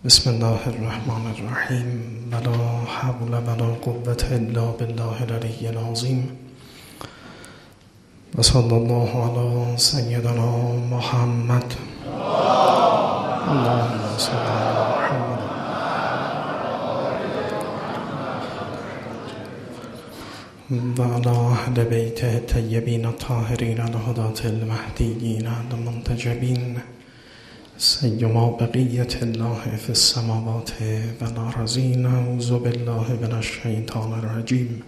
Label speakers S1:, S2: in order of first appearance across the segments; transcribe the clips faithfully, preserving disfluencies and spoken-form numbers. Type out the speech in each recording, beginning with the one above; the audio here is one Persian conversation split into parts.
S1: بسم الله الرحمن الرحیم ولا حول ولا قوة الا بالله العلی العظیم و صلی الله علی سیدنا محمد اللهم صل علی محمد و علی اهل بیت الطیبین الطاهرین الهداة المهدیین المنتجبین سیما بقیت الله فی السماوات و الارضین. اعوذ بالله من الشیطان الرجیم.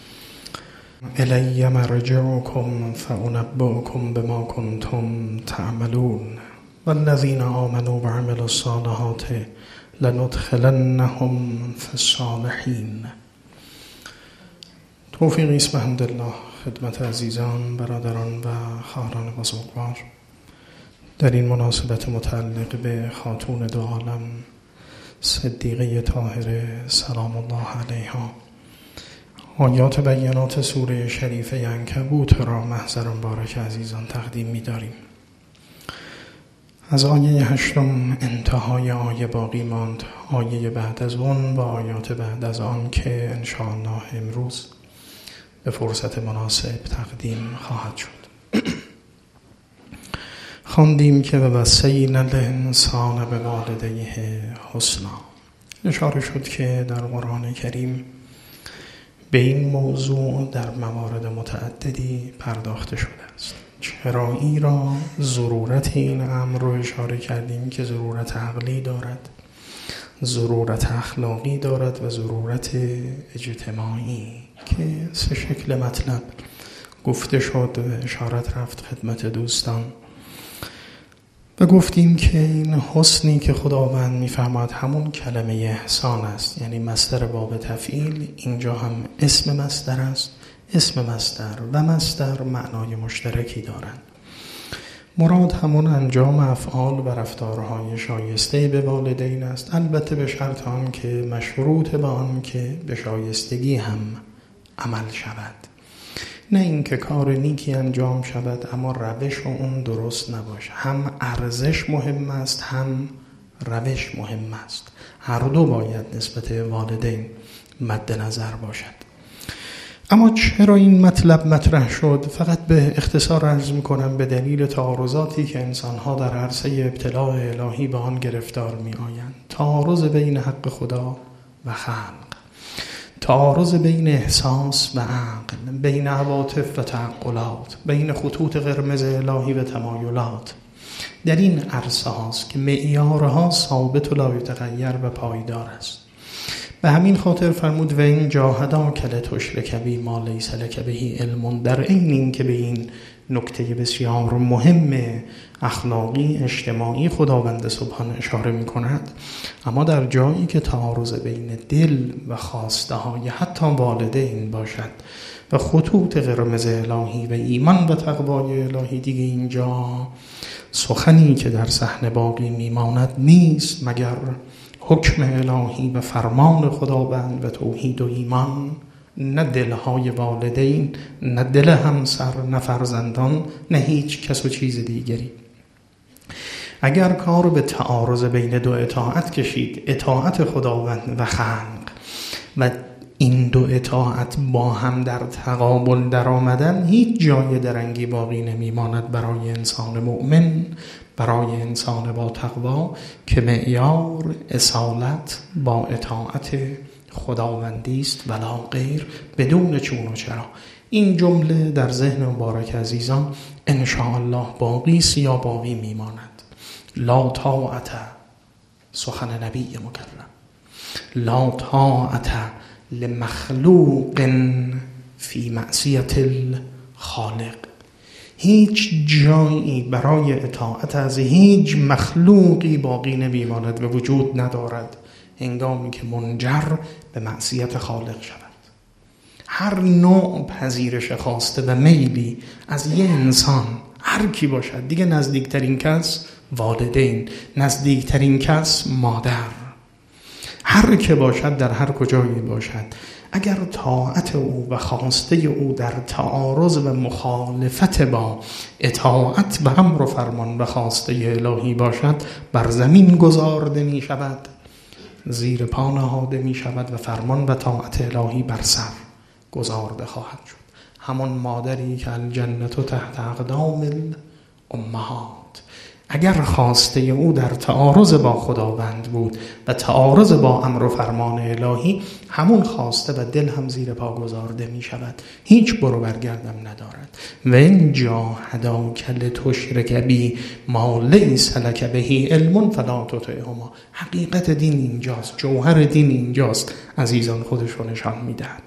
S1: الی مرجعکم فانبئکم بما کنتم تعملون والذین آمنوا وعملوا الصالحات لندخلنهم فی الصالحین. توفیقی است بحمدالله خدمت عزیزان، برادران و خواهران بزرگوار در این مناسبت متعلق به خاتون دو عالم صدیقه طاهره سلام الله علیها، آیات بیانات سوره شریفه عنکبوت را محضر مبارک عزیزان تقدیم می داریم. از آیه هشتم انتهای آیه باقی ماند، آیه بعد از اون و آیات بعد از آن که انشاءالله امروز به فرصت مناسب تقدیم خواهد شد. خواندیم که وصینا الانسان بوالدیه حسنا. اشاره شد که در قرآن کریم به این موضوع در موارد متعددی پرداخته شده است. چرایی را ضرورت این امر رو اشاره کردیم که ضرورت عقلی دارد، ضرورت اخلاقی دارد و ضرورت اجتماعی که سه شکل مطلب گفته شد و اشارت رفت خدمت دوستان و گفتیم که این حسنی که خداوند می‌فرماد همون کلمه احسان است، یعنی مصدر باب تفعیل، اینجا هم اسم مصدر است. اسم مصدر و مصدر معنای مشترکی دارند. مراد همون انجام افعال و رفتارهای شایسته به والدین است، البته به شرط آن که مشروط به آن که به شایستگی هم عمل شود، نه اینکه کار نیکی انجام شود اما روش اون درست نباشه. هم ارزش مهم است هم روش مهم است، هر دو باید نسبت والدین مد نظر باشد. اما چرا این مطلب مطرح شد؟ فقط به اختصار عرض میکنم به دلیل تعارضاتی که انسانها در عرصه ابتلاع الهی به آن گرفتار می آیند. تعارض بین حق خدا و خلق، تعارض بین احساس و عقل، بین عواطف و تعقلات، بین خطوط قرمز الهی و تمایلات. در این عرصه هاست که معیارها ثابت و لا یتغیر و پایدار است. به همین خاطر فرمود و این جاهداک لتشرک بی ما لیس لک به علم، در عین این که به این نکته بسیار مهم اخلاقی اجتماعی خداوند سبحان اشاره می کند، اما در جایی که تعارض بین دل و خواسته های حتی والدین باشد و خطوط قرمز الهی و ایمان و تقوای الهی، دیگه اینجا سخنی که در صحن باقی میماند نیست مگر حکم الهی و فرمان خداوند و توحید و ایمان. نه دلهای والدین، نه دل همسر، نه فرزندان، نه هیچ کس و چیز دیگری. اگر کار به تعارض بین دو اطاعت کشید، اطاعت خداوند و خلق، و این دو اطاعت با هم در تقابل در آمدن، هیچ جای درنگی باقی نمیماند برای انسان مؤمن، برای انسان با تقوا که معیار اصالت با اطاعت خداوندی است ولا غیر، بدون چون و چرا. این جمله در ذهن مبارک عزیزان ان شاء الله باقی یا باقی میماند. لا طاعت، سخن نبی مکرم، لا طاعت لمخلوق فی معصیت الخالق. هیچ جایی برای اطاعت از هیچ مخلوقی باقی نمیماند و وجود ندارد هنگامی که منجر به معصیت خالق شود. هر نوع پذیرش خواسته و میلی از یه انسان، هر کی باشد، دیگه نزدیکترین کس والدین، نزدیکترین کس مادر، هر که باشد در هر کجایی باشد، اگر طاعت او و خواسته او در تعارض و مخالفت با اطاعت و امر و فرمان و خواسته الهی باشد، بر زمین گذارده می شود زیر پا نهاده می شود و فرمان و طاعت الهی بر سر گذارده خواهد شد. همون مادری که الجنت تحت اقدام الامهات، اگر خواسته او در تعارض با خداوند بود و تعارض با امر و فرمان الهی، همون خواسته و دل هم زیر پا گذارده می شود، هیچ برو برگردم ندارد. و ان جاهداک لتشرک بی ما لیس لک به علم فلا تطعهما. حقیقت دین اینجاست، جوهر دین اینجاست. عزیزان خودش رو نشان میدهد.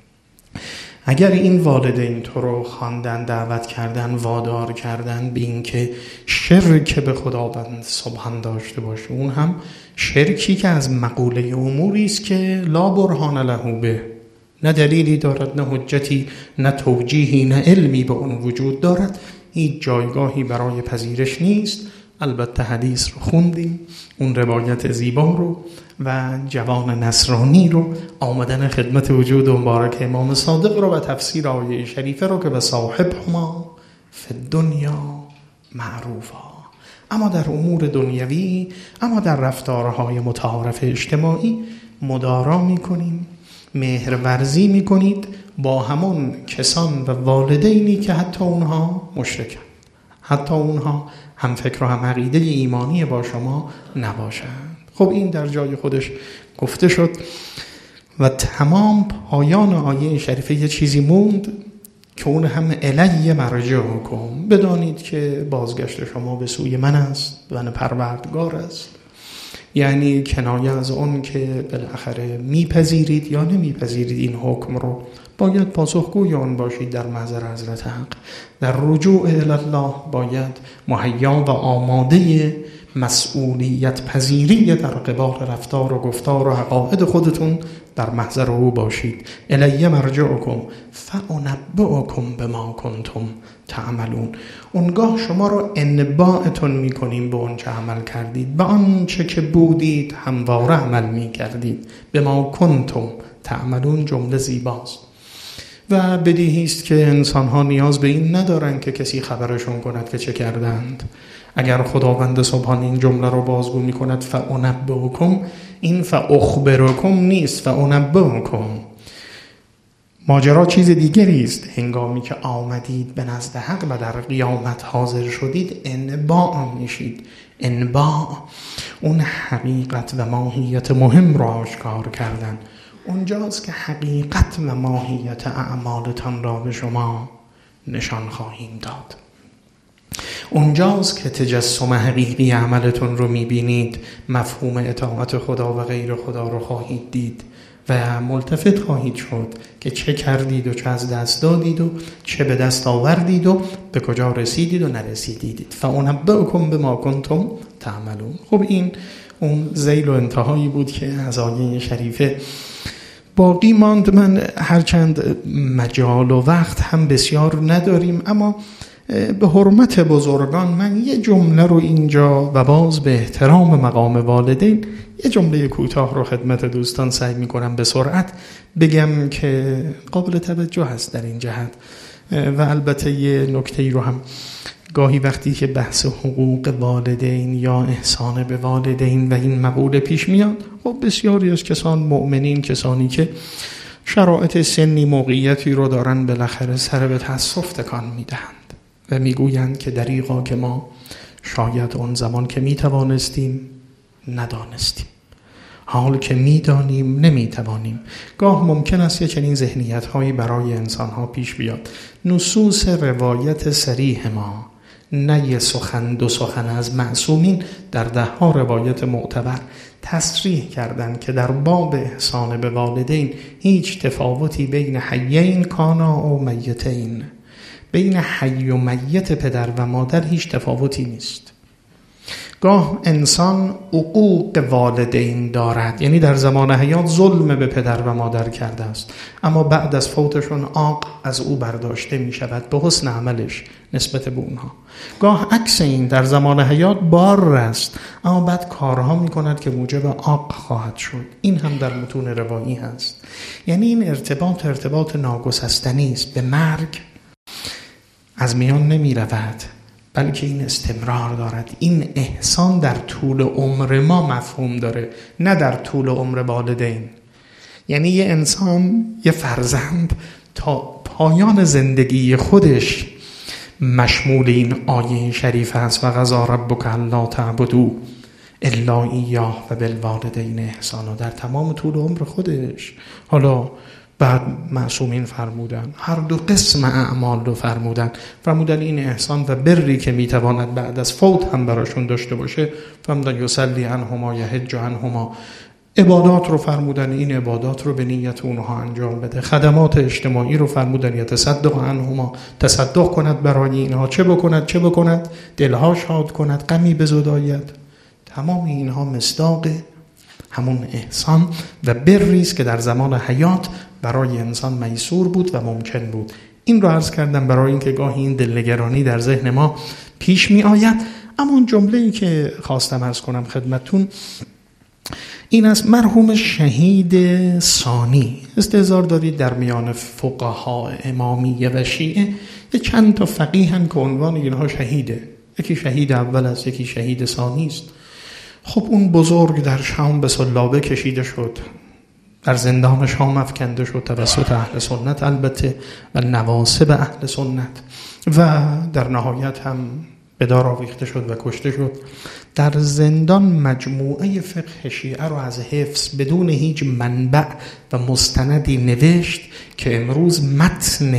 S1: اگر این والدین تو رو خواندن، دعوت کردن، وادار کردن به این که شرک به خداوند سبحان داشته باشه، اون هم شرکی که از مقوله اموری است که لا برهان له به، نه دلیلی دارد، نه حجتی، نه توجیهی، نه علمی به اون وجود دارد، هیچ جایگاهی برای پذیرش نیست. البته حدیث رو خوندیم، اون روایت زیبا رو و جوان نصرانی رو، آمدن خدمت وجود مبارک امام صادق رو و تفسیر آیه شریفه رو که به صاحب هما فی الدنیا معروفا. اما در امور دنیوی، اما در رفتارهای متعارف اجتماعی مدارا میکنیم، مهرورزی میکنید با همون کسان و والدینی که حتی اونها مشرکن، حتی اونها هم فکر و هم عقیده ایمانی با شما نباشند. خب این در جای خودش گفته شد و تمام پایان آیه شریفه یه چیزی موند که اون هم الی مرجعکم، بدانید که بازگشت شما به سوی من است، من پروردگار است. یعنی کنایه از اون که بالاخره میپذیرید یا نمیپذیرید این حکم رو، باید پاسخگوی آن باشید در محضر حضرت حق. در رجوع الی الله باید مهیا و آماده مسئولیت پذیری در قبال رفتار و گفتار و عقاید خودتون در محضر او باشید. الی مرجعکم فانبئکم بما کنتم تعملون. اونگاه شما رو انباعتون میکنیم به اون چه عمل کردید، به آن چه که بودید همواره عمل میکردید. بما کنتم تعملون جمله زیباست و بدیهی است که انسان ها نیاز به این ندارن که کسی خبرشون کند که چه کردند. اگر خداوند سبحان این جمله رو بازگو می کند فانبئکم، این فاخبرکم نیست، فانبئکم. ماجرا چیز دیگری است. هنگامی که آمدید به نزد حق و در قیامت حاضر شدید، انباع میشید. انباع اون حقیقت و ماهیت مهم را آشکار کردن. اونجاست که حقیقت و ماهیت اعمالتان را به شما نشان خواهیم داد. اونجاست که تجسم حقیقی عملتون رو میبینید، مفهوم اطاعت خدا و غیر خدا رو خواهید دید و ملتفت خواهید شد که چه کردید و چه از دست دادید و چه به دست آوردید و به کجا رسیدید و نرسیدید. فانبئکم بما کنتم تعملون. خب این اون ذیل و انتهایی بود که از آیه شریفه باقی ماند. من هرچند مجال و وقت هم بسیار نداریم، اما به حرمت بزرگان من یه جمله رو اینجا و باز به احترام مقام والدین یه جمله کوتاه رو خدمت دوستان سعی میکنم به سرعت بگم که قابل توجه هست در این جهت. و البته یه نکته‌ای رو هم گاهی وقتی که بحث حقوق والدین یا احسان به والدین و این مقوله پیش میاد، خب بسیاری از کسان مؤمنین، کسانی که شرایط سنی موقعیتی رو دارن، بالاخره سر به تأسف تکان میدهند و میگویند که دریغا که ما شاید اون زمان که میتوانستیم ندانستیم، حال که میدانیم نمیتوانیم. گاه ممکن است که چنین ذهنیت هایی برای انسان ها پیش بیاد. نصوص روایت صریح ما، نه یه سخن دو سخن از معصومین، در ده ها روایت معتبر تصریح کردند که در باب احسان به والدین هیچ تفاوتی بین حیین کانا و میتین، بین حی و میت پدر و مادر هیچ تفاوتی نیست. گاه انسان عقوق والدین دارد، یعنی در زمان حیات ظلم به پدر و مادر کرده است، اما بعد از فوتشون عاق از او برداشته می شود به حسن عملش نسبت به اونها. گاه عکس این، در زمان حیات بار است اما بعد کارها می کند که موجب عاق خواهد شد. این هم در متون روایی هست. یعنی این ارتباط ارتباط ناگسستنی است، به مرگ از میان نمی رود. بلکه این استمرار دارد. این احسان در طول عمر ما مفهوم داره، نه در طول عمر والدین. یعنی یه انسان، یه فرزند تا پایان زندگی خودش مشمول این آیه شریف هست و قضا ربک الا تعبدوا الا ایاه و بالوالدین احسانا. در تمام طول عمر خودش. حالا بعد معصومین فرمودن، هر دو قسم اعمال رو فرمودن فرمودن این احسان و بری که میتواند بعد از فوت هم براشون داشته باشه، فرمودن یصلی عنهما یحج عنهما. عبادات رو فرمودن، این عبادات رو به نیت اونها انجام بده. خدمات اجتماعی رو فرمودن یتصدق عنهما، تصدق کند برای اینها. چه بکند چه بکند؟ دلها شاد کند، غمی بزداید. تمام اینها مصداق همون احسان و بری است که در زمان حیات برای انسان میسور بود و ممکن بود. این رو عرض کردم برای اینکه گاهی این دلنگرانی در ذهن ما پیش می آید. اما اون جمله‌ای که خواستم عرض کنم خدمتتون این از مرحوم شهید ثانی. استحضار دارید در میان فقها امامیه و شیعه یه چند تا فقیهن که عنوان اینها شهیده. یکی شهید اول است، یکی شهید ثانی است. خب اون بزرگ در شام به صلابه کشیده شد، در زندان شام افکنده شد توسط اهل سنت البته و نواصب اهل سنت و در نهایت هم به دار آویخته شد و کشته شد. در زندان مجموعه فقه شیعه رو از حفظ بدون هیچ منبع و مستندی نوشت که امروز متن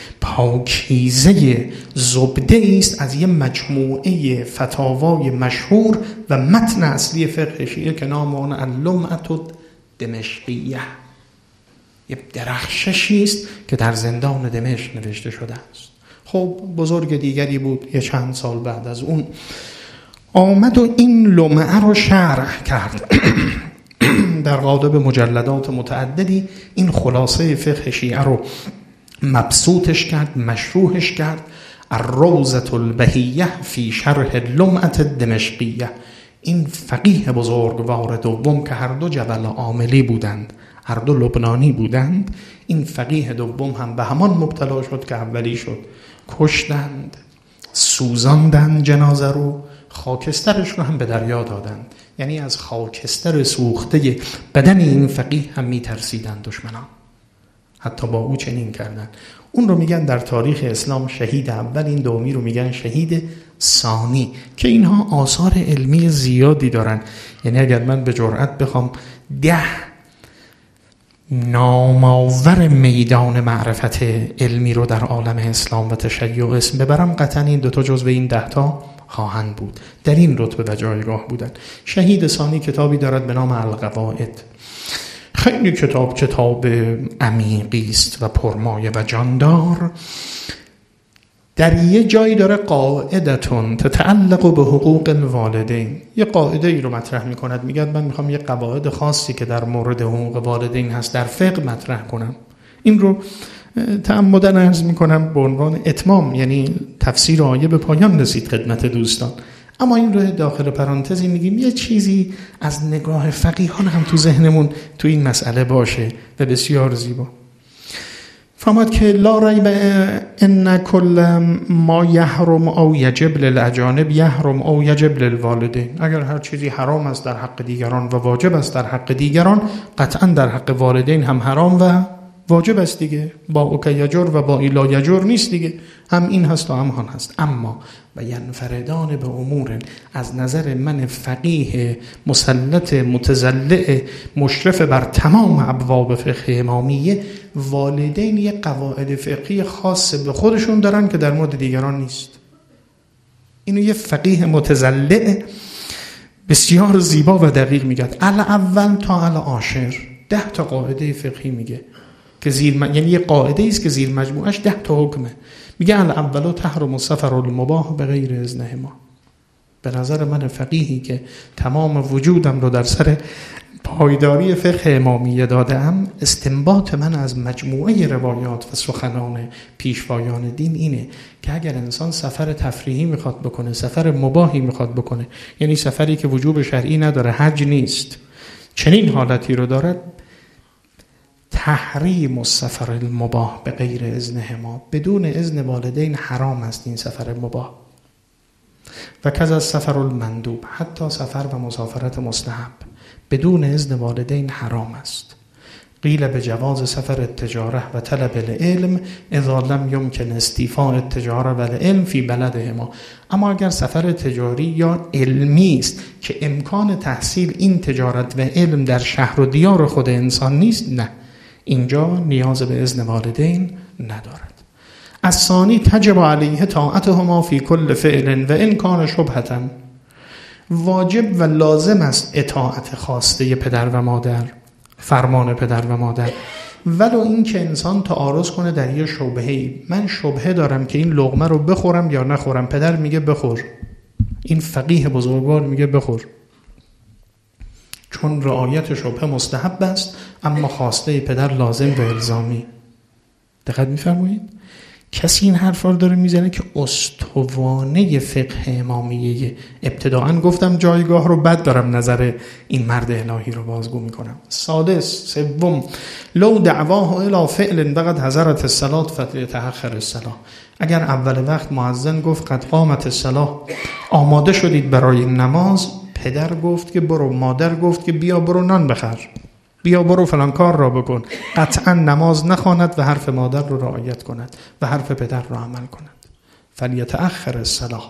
S1: پاکیزه زبده است از یه مجموعه فتاوای مشهور و متن اصلی فقه شیعه که نام آن اللمعة دمشقیه، یه درخششی است که در زندان دمشق نوشته شده است. خب بزرگ دیگری بود، یه چند سال بعد از اون آمد و این لمعه رو شرح کرد در قالب مجلدات متعددی. این خلاصه فقه شیعه رو مبسوطش کرد، مشروحش کرد. الروضة البهیه فی شرح اللمعة الدمشقیه. این فقیه بزرگوار دوم که هر دو جبل عاملی بودند، هر دو لبنانی بودند، این فقیه دوم هم به همان مبتلا شد که اولی شد. کشتند، سوزاندند جنازه رو، خاکسترش رو هم به دریا دادند. یعنی از خاکستر سوخته بدن این فقیه هم میترسیدند دشمنان. حتی با او چنین کردن. اون رو میگن در تاریخ اسلام شهید اول، این دومی رو میگن شهید ثانی که اینها آثار علمی زیادی دارن. یعنی اگر من به جرئت بخوام ده نامآور میدان معرفت علمی رو در عالم اسلام و تشیع اسم ببرم، قطعا این دوتا جزو این ده تا خواهند بود، در این رتبه و جایگاه بودن. شهید ثانی کتابی دارد به نام القواعد. خیلی کتاب کتاب عمیقی است و پرمایه و جاندار. در یه جایی داره قاعدتون تتعلق به حقوق الوالدین، یه قاعده ای رو مطرح میکند. میگه من میخوام یه قواعد خاصی که در مورد حقوق والدین هست در فقه مطرح کنم. این رو تعمدن عرض میکنم به عنوان اتمام، یعنی تفسیر آیه به پایان رسید خدمت دوستان. اما این رو داخل پرانتزی میگیم یه چیزی از نگاه فقیهان هم تو ذهنمون تو این مسئله باشه و بسیار زیبا. فهمد که لا ریب ان کل ما یحرم او یجب للاجانب یحرم او یجب للوالدین. اگر هر چیزی حرام است در حق دیگران و واجب است در حق دیگران، قطعا در حق والدین هم حرام و واجب است دیگه. با اوک یجر و با ایلا یجر نیست دیگه، هم این هست و هم هان هست. اما و ینفردان به امور، از نظر من فقیه مسلط متزلع مشرف بر تمام ابواب فقه امامیه، والدین یک قواعد فقهی خاص به خودشون دارن که در مورد دیگران نیست. اینو یه فقیه متزلع بسیار زیبا و دقیق میگه. الاول تا العاشر ده تا قاعده فقهی میگه که زیر م... یعنی یه قاعده است که زیر مجموعش ده تا حکمه. میگه الاول تحرم السفر المباح به غیر اذنهما. به نظر من فقیهی که تمام وجودم رو در سر پایداری فقه امامیه دادم، استنباط من از مجموعه روایات و سخنان پیشوایان دین اینه که اگر انسان سفر تفریحی میخواد بکنه، سفر مباحی میخواد بکنه، یعنی سفری که وجوب شرعی نداره، حج نیست، چنین حالتی رو دارد، تحریم السفر المباح به غیر اذنهما، بدون اذن والدین حرام است این سفر مباح. و کذا السفر المندوب، حتی سفر و مسافرت مستحب بدون اذن والدین حرام است. قیل به جواز سفر التجاره و طلب العلم اذا لم يمكن استیفاء التجاره و العلم فی بلدهما. اما اگر سفر تجاری یا علمی است که امکان تحصیل این تجارت و علم در شهر و دیار خود انسان نیست، نه، اینجا نیاز به اذن والدین ندارد. الثانی تجب علیه طاعتهما فی کل فعل و ان کان شبهة. واجب و لازم است اطاعت خواسته پدر و مادر، فرمان پدر و مادر، ولو این که انسان تعارض کنه در یه شبهه‌ای. من شبهه دارم که این لقمه رو بخورم یا نخورم، پدر میگه بخور، این فقیه بزرگوار میگه بخور، چون رعایت شبهه مستحب است اما خواسته پدر لازم و الزامی. دقت می‌فرمایید؟ کسی این حرفا رو داره میزنه که استوانه فقه امامیه. ابتداعا گفتم جایگاه رو بد دارم نظر این مرد الهی رو بازگو میکنم. سادس سوم لو دعواه الی فعل وقد حضرت الصلاة فلیتأخر الصلاة. اگر اول وقت مؤذن گفت قد قامت الصلاة، آماده شدید برای نماز، پدر گفت که برو، مادر گفت که بیا برو نان بخر، بیا برو فلان کار را بکن، قطعا نماز نخواند و حرف مادر رو رعایت کند و حرف پدر را عمل کند. فلیتأخر الصلاة.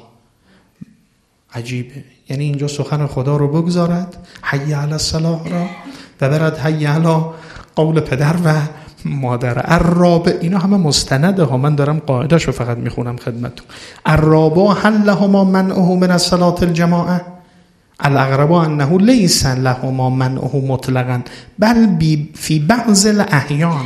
S1: عجیبه، یعنی اینجا سخن خدا رو بگذارد، حی علی الصلاة را، و برد حی علی قول پدر و مادر. الرابع، اینا همه مستنده ها، من دارم قاعده‌شو رو فقط میخونم خدمتتون. الرابع حلهما منعه من الصلاة الجماعه. الاغرب انه لیس لهما منعه مطلقا بل فی بعض الاحیان.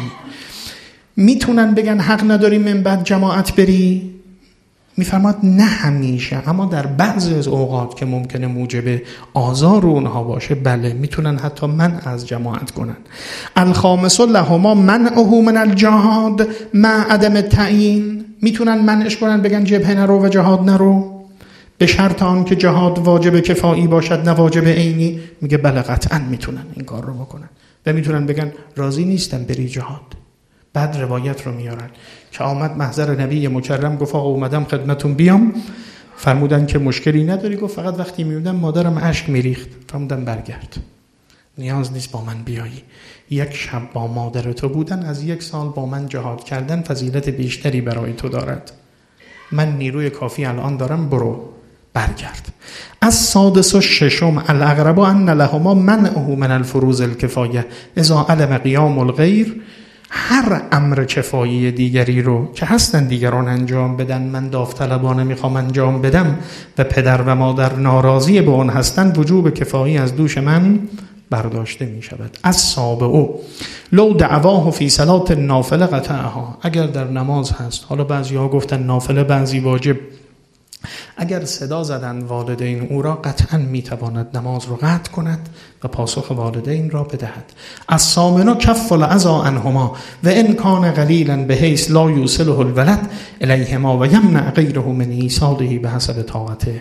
S1: میتونن بگن حق نداری من بعد جماعت بری، میفرماد نه همیشه، اما در بعضی از اوقات که ممکنه موجب آزار اونها باشه بله میتونن حتی منع از جماعت کنن. الخامس لهما منعه من الجهاد مع عدم التعیین. میتونن منعش کنن بگن جبهه نرو و جهاد نرو به شرط آن که جهاد واجب کفایی باشد نه واجب عینی. میگه بله قطعا میتونن این کار رو بکنن و میتونن بگن راضی نیستم بری جهاد. بعد روایت رو میارن که آمد محضر نبی مکرم گفت آقا اومدم خدمتون بیام، فرمودن که مشکلی نداری، گفت فقط وقتی میومدم مادرم اشک میریخت، فرمودن برگرد، نیاز نیست با من بیایی، یک شب با مادر تو بودن از یک سال با من جهاد کردن فضیلت بیشتری برای تو دارد، من نیروی کافی الان دارم، برو برگرد. از سادس و ششم الاغرب ان لهما منعه من الفروض الکفایه اذا علم قیام الغیر. هر امر کفایی دیگری رو که هستن دیگران انجام بدن، من داوطلبانه میخوام انجام بدم و پدر و مادر ناراضی به اون هستن، وجوب کفایی از دوش من برداشته می شود. از سابعه لو دعواه فی صلاة النافله قطعها. اگر در نماز هست، حالا بعضی ها گفتن نافله بعضی واجب، اگر صدا زدن والدین او را قطعا میتواند نماز را قطع کند و پاسخ والدین را بدهد. از ثامنه کف العزا عنهما و ان کان قلیلا بحیث لا یوصله الولد الیهما و یمنع غیره من ایصاله بحسب طاقته.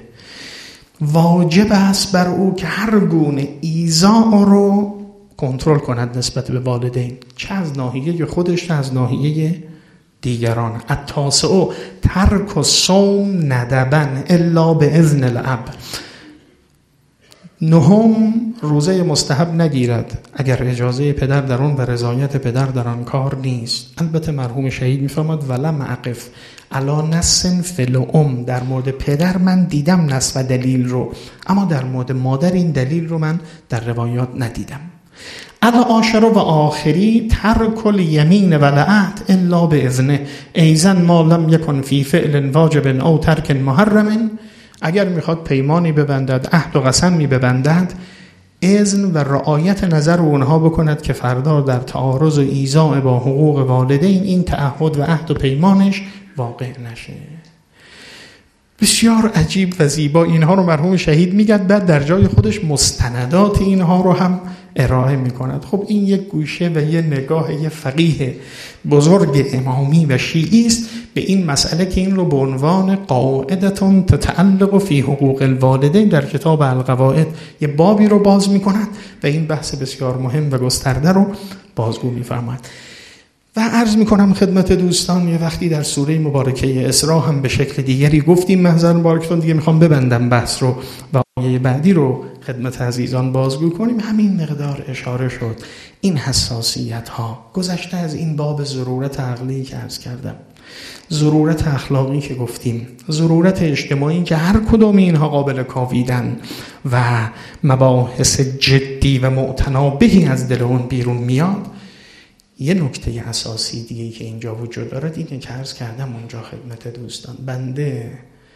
S1: واجب است بر او که هر گونه ایذا رو کنترل کند نسبت به والدین، چه از ناحیه خودش چه از ناحیه دیگران. التاسع ترک الصوم ندبا الا باذن الاب. نهم روزه مستحب نگیرد اگر اجازه پدر در آن و رضایت پدر در آن کار نیست. البته مرحوم شهید میفرماد ولم اقف علی نص فی الام. در مورد پدر من دیدم نص و دلیل رو، اما در مورد مادر این دلیل رو من در روایات ندیدم. العاشر و آخری ترک الیمین و العهد الا باذنه ایزن ما لم یکن فی فعل واجب او ترک محرم. اگر میخواد پیمانی ببندد، عهد و قسمی ببندد، اذن و رعایت نظر اونها بکند که فردا در تعارض و ایذاء با حقوق والدین این تعهد و عهد و پیمانش واقع نشه. بسیار عجیب و زیبا اینها رو مرحوم شهید میگد، بعد در جای خودش مستندات اینها رو هم ارائه میکند. خب این یک گوشه و یه نگاه یه فقیه بزرگ امامی و شیعی است به این مسئله که این رو به عنوان قاعدتون تتعلق فی حقوق الوالدین در کتاب القواعد یه بابی رو باز میکند و این بحث بسیار مهم و گسترده رو بازگو میفرماید. و عرض میکنم خدمت دوستان یه وقتی در سوره مبارکه اسراء هم به شکل دیگری گفتیم، محضر مبارکتون دیگه میخوام ببندم بحث رو و آیه بعدی رو خدمت عزیزان بازگو کنیم. همین مقدار اشاره شد. این حساسیت ها گذشته از این باب ضرورت عقلی که عرض کردم، ضرورت اخلاقی که گفتیم، ضرورت اجتماعی که هر کدوم اینها قابل کاویدن و مباحث جدی و معتنابهی از دل اون بیرون میاد. یه نکته اساسی دیگه که اینجا وجود داره اینه که عرض کردم اونجا خدمت دوستان، بنده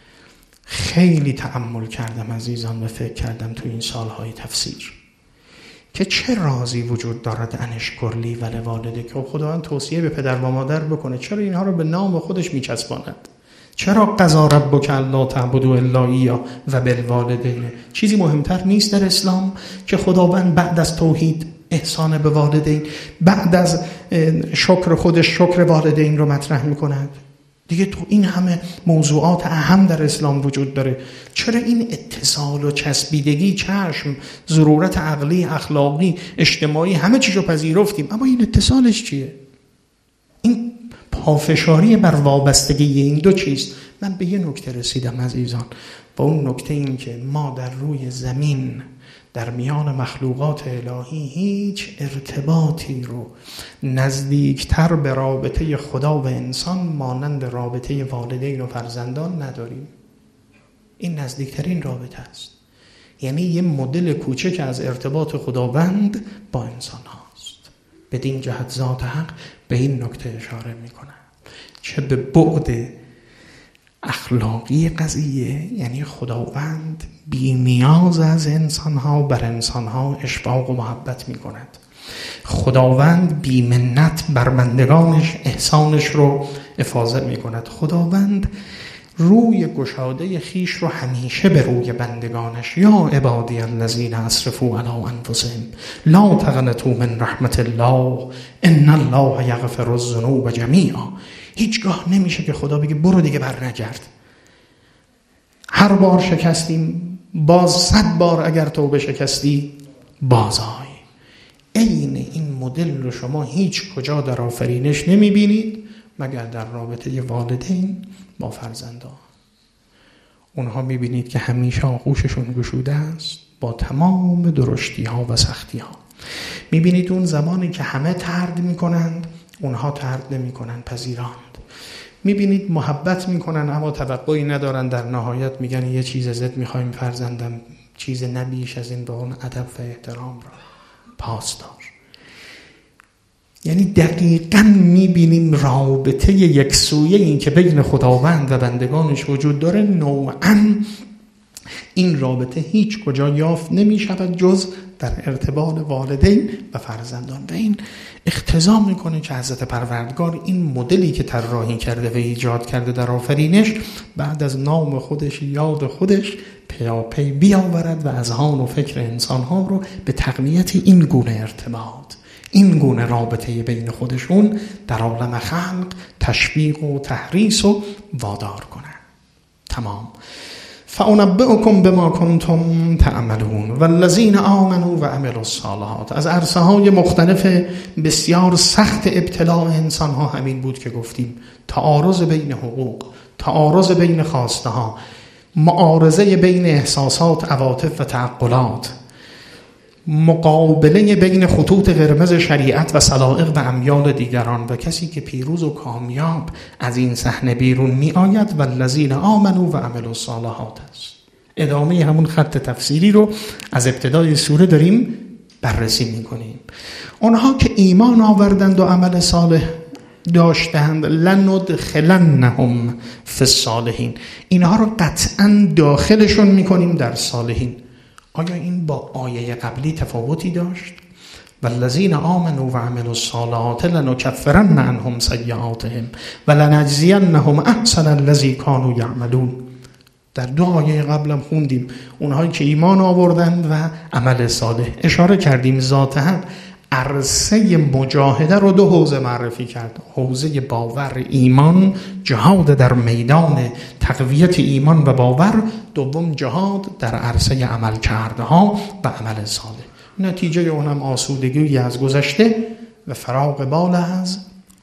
S1: خیلی تأمل کردم عزیزان و فکر کردم تو این سالهای تفسیر که چه رازی وجود دارد انشکرلی و لوالده، که خداوند توصیه به پدر و مادر بکنه چرا اینها رو به نام خودش میچسباند؟ چرا قضا ربک الا تعبدوا الا ایاه و بالوالدین؟ چیزی مهمتر نیست در اسلام که خداوند بعد از توحید احسان به والدین، بعد از شکر خودش شکر والدین رو مطرح میکند؟ دیگه تو این همه موضوعات اهم در اسلام وجود داره، چرا این اتصال و چسبیدگی، چشم، ضرورت عقلی، اخلاقی، اجتماعی، همه چیزو پذیرفتیم، اما این اتصالش چیه؟ این پافشاری بر وابستگی این دو چیز. من به یه نکته رسیدم عزیزان، و اون نکته این که ما در روی زمین در میان مخلوقات الهی هیچ ارتباطی رو نزدیکتر به رابطه خدا و انسان مانند رابطه والدین و فرزندان نداریم. این نزدیکترین رابطه است. یعنی یه مدل کوچک از ارتباط خداوند با انسان هاست. بدین جهت ذات حق به این نکته اشاره میکنه، چه به بعد اخلاقی قضیه، یعنی خداوند بی نیاز از انسانها بر انسانها اشفاق و محبت می کند. خداوند بی منت بر بندگانش احسانش رو افاضه می کند. خداوند روی گشاده خیش رو همیشه به روی بندگانش، یا عبادی الذین اسرفوا علی انفسهم لا تقنطوا من رحمت الله ان الله یغفر الذنوب جمیعا. هیچگاه نمیشه که خدا بگه برو دیگه بر نگرد. هر بار شکستیم، باز صد بار اگر توبه شکستی باز آی. عین این مدل رو شما هیچ کجا در آفرینش نمیبینید مگر در رابطه والدین با فرزندان. اونها میبینید که همیشه آغوششون گشوده است با تمام درشتی ها و سختی ها. میبینید اون زمانی که همه طرد میکنند اونها طرد نمیکنن، پذیراند. میبینید محبت میکنن اما توقعی ندارن، در نهایت میگن یه چیز زد میخوایم فرزندم، چیز نبیش از این به اون ادب و احترام را پاسدار. یعنی دقیقاً میبینیم رابطه یکسویه این که بین خداوند و بندگانش وجود داره، نوعاً این رابطه هیچ کجا یافت نمیشود جز در ارتباط والدین و فرزندان. و این اقتضا میکنه که حضرت پروردگار این مدلی که طراحی کرده و ایجاد کرده در آفرینش، بعد از نام خودش یاد خودش پیاپی بیاورد و اذهان و فکر انسانها رو به تقویت این گونه ارتباط، این گونه رابطه بین خودشون در عالم خلق تشویق و تحریص و وادار کنه. تمام. فأنبئکم بما کنتم تعملون والذین آمنوا و عملوا الصالحات. از عرصه های مختلف بسیار سخت ابتلاء انسان ها همین بود که گفتیم، تعارض بین حقوق، تعارض بین خواسته ها، معارضه بین احساسات، عواطف و تعقلات، مقابله بین خطوط قرمز شریعت و سلائق و امیال دیگران. و کسی که پیروز و کامیاب از این صحنه بیرون می آید و الذین آمنوا و عملوا الصالحات است. ادامه همون خط تفسیری رو از ابتدای سوره داریم بررسی می کنیم. اونها که ایمان آوردند و عمل صالح داشتند لندخلنهم فی الصالحین، اینها رو قطعا داخلشون می کنیم در صالحین. آیا این با آیه قبلی تفاوتی داشت؟ والذین آمنوا و عملوا الصالحات لنکفرن عنهم سیئاتهم و لنجزینهم احسن الذی کانوا یعملون. در دو آیه قبلم خوندیم اونهایی که ایمان آوردند و عمل صالح. اشاره کردیم ذات حق عرصه مجاهده رو دو حوزه معرفی کرد: حوزه باور، ایمان، جهاد در میدان تقویت ایمان و باور، دوم جهاد در عرصه عمل کرده ها و عمل صالح. نتیجه اونم آسودگی از گذشته و فراغ بال از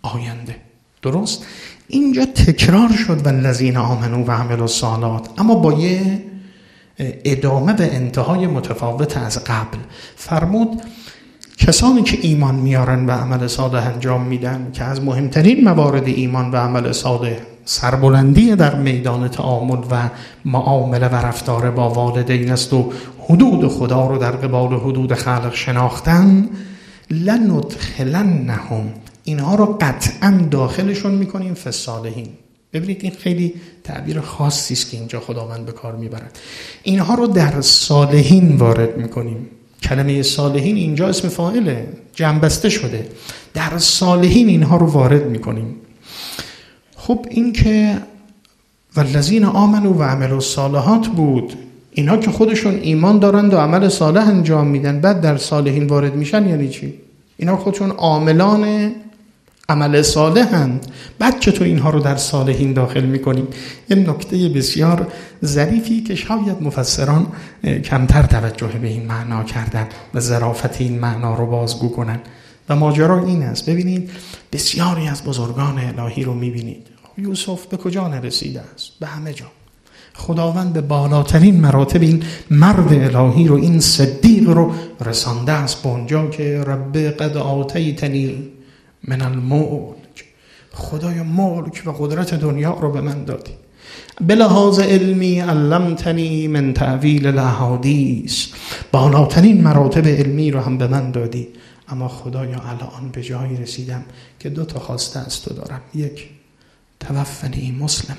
S1: آینده. درست؟ اینجا تکرار شد والذین آمنوا و عملوا الصالحات، اما با یه ادامه به انتهای متفاوت از قبل. فرمود کسانی که ایمان میارن و عمل صالح انجام میدن، که از مهمترین موارد ایمان و عمل صالح سربلندی در میدان تعامل و معامله و رفتار با والدین است و حدود خدا رو در قبال حدود خلق شناختن. لندخلنهم، اینها رو قطعا داخلشون میکنیم فی الصالحین. ببینید این خیلی تعبیر خاصی است که اینجا خداوند به کار میبرد. اینها رو در صالحین وارد میکنیم. کلمه صالحین اینجا اسم فاعله، جمع شده. در صالحین اینها رو وارد میکنیم. خب این که والذین آمنوا و عملوا الصالحات بود، اینها که خودشون ایمان دارند و عمل صالح انجام میدن بعد در صالحین وارد میشن، یعنی چی؟ اینها خودشون عاملان عمل صالح هند، بعد چطور اینها رو در صالحین داخل میکنیم؟ یه نکته بسیار ظریفی که شاید مفسران کمتر توجه به این معنا کردن و ظرافت این معنا رو بازگو کنن. و ماجرا این است، ببینید بسیاری از بزرگان الهی رو میبینید، یوسف به کجا نرسیده است؟ به همه جا. خداوند به بالاترین مراتب این مرد الهی رو، این صدیق رو رسانده است به اونجا که رب قد آتیتنی من الملک، خدای ملک و قدرت دنیا رو به من دادی. بلحاظ علمی علمتنی من تعویل الاحادیث، بالاترین مراتب علمی رو هم به من دادی. اما خدایا الان به جایی رسیدم که دو تا خواسته از تو دارم. یک، توفنی مسلما،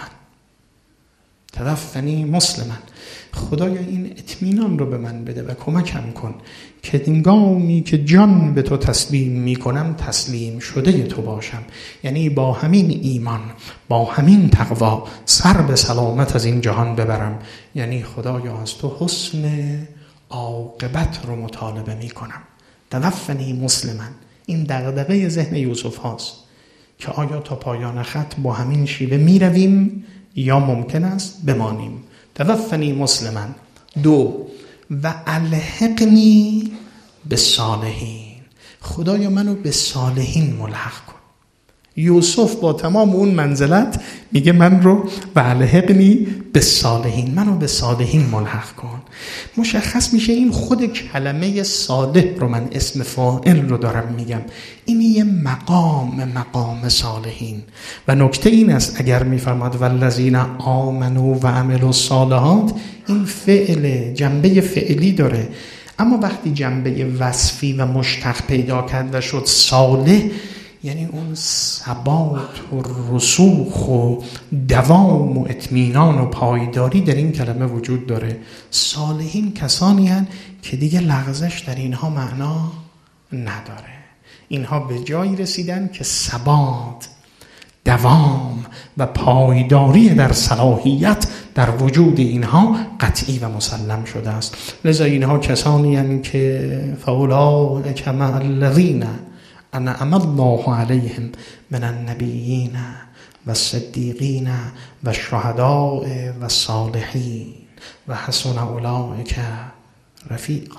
S1: توفنی مسلما. خدایا این اطمینان رو به من بده و کمکم کن که هنگامی که جان به تو تسلیم میکنم تسلیم شده تو باشم. یعنی با همین ایمان، با همین تقوا سر به سلامت از این جهان ببرم. یعنی خدایا از تو حسن عاقبت رو مطالبه میکنم. توفنی مسلما. این دغدغه ذهن یوسف هاست که آیا تا پایان خط با همین شیوه میرویم یا ممکن است بمانیم. توفنی مسلما. دو، و الحقنی بالصالحین، خدایا منو به صالحین ملحق کن. یوسف با تمام اون منزلت میگه من رو و الحقنی بالصالحین، منو به صالحین ملحق کن. مشخص میشه این خود کلمه صالح رو، من اسم فاعل رو دارم میگم، این یه مقام مقام صالحین. و نکته این است اگر میفرماد والذین آمنوا و عملوا الصالحات، این فعل جنبه فعلی داره، اما وقتی جنبه وصفی و مشتق پیدا کرد و شد صالح، یعنی اون ثبات و رسوخ و دوام و اطمینان و پایداری در این کلمه وجود داره. صالحین کسانی هستند که دیگه لغزش در اینها معنا نداره. اینها به جایی رسیدن که ثبات، دوام و پایداری در صلاحیت در وجود اینها قطعی و مسلم شده است. لذا اینها کسانی هستند که فاولئک مع الذین انعم الله علیهم من النبیین و الصدیقین و الشهداء و الصالحین و حسن اولئک رفیقا.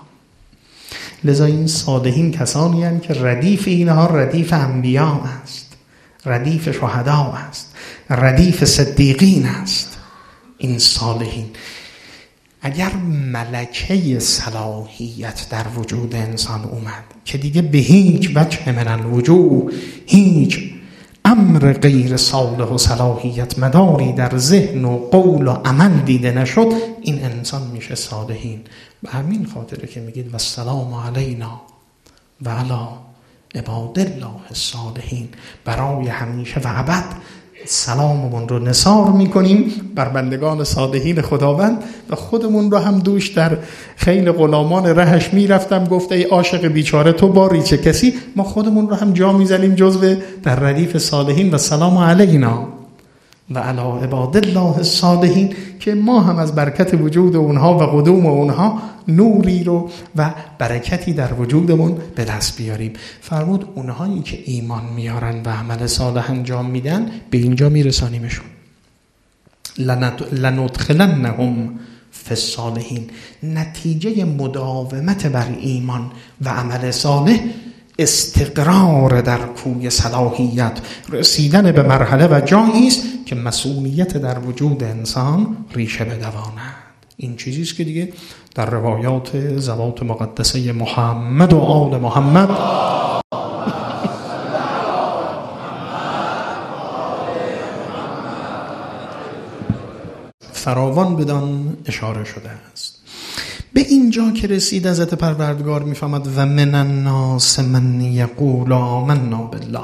S1: لذا این صالحین کسانی هستند که ردیف اینها ردیف انبیا است، ردیف شهدا است، ردیف صدیقین است. این صالحین اگر ملکه صلاحیت در وجود انسان اومد که دیگه به هیچ وجه من الوجوه هیچ امر غیر صالح و صلاحیت مداری در ذهن و قول و عمل دیده نشد، این انسان میشه صالحین. به همین خاطره که میگید و السلام علینا و علی عباد الله الصالحین، برای همیشه و ابد سلاممون رو نثار میکنیم بر بندگان صالحین خداوند. و خودمون رو هم دوش در خیل غلامان رهش میرفتم گفت ای عاشق بیچاره تو باری چه کسی، ما خودمون رو هم جا میزنیم جزو در ردیف صالحین و سلام علینا و علی عباد الله الصالحین، که ما هم از برکت وجود اونها و قدوم اونها نوری رو و برکتی در وجودمون به دست بیاریم. فرمود اونهایی که ایمان میارن و عمل صالح انجام میدن به اینجا میرسانیمشون. لندخلنهم فی الصالحین. نتیجه مداومت بر ایمان و عمل صالح استقرار در کوی صلاحیت، رسیدن به مرحله و جایی است که مسئولیت در وجود انسان ریشه بدواند. این چیزی است که دیگه در روایات ذوات مقدسه محمد و آل محمد فراوان بدان اشاره شده است. به اینجا که رسید حضرت پروردگار میفهمد و من الناس من یقول آمنا بالله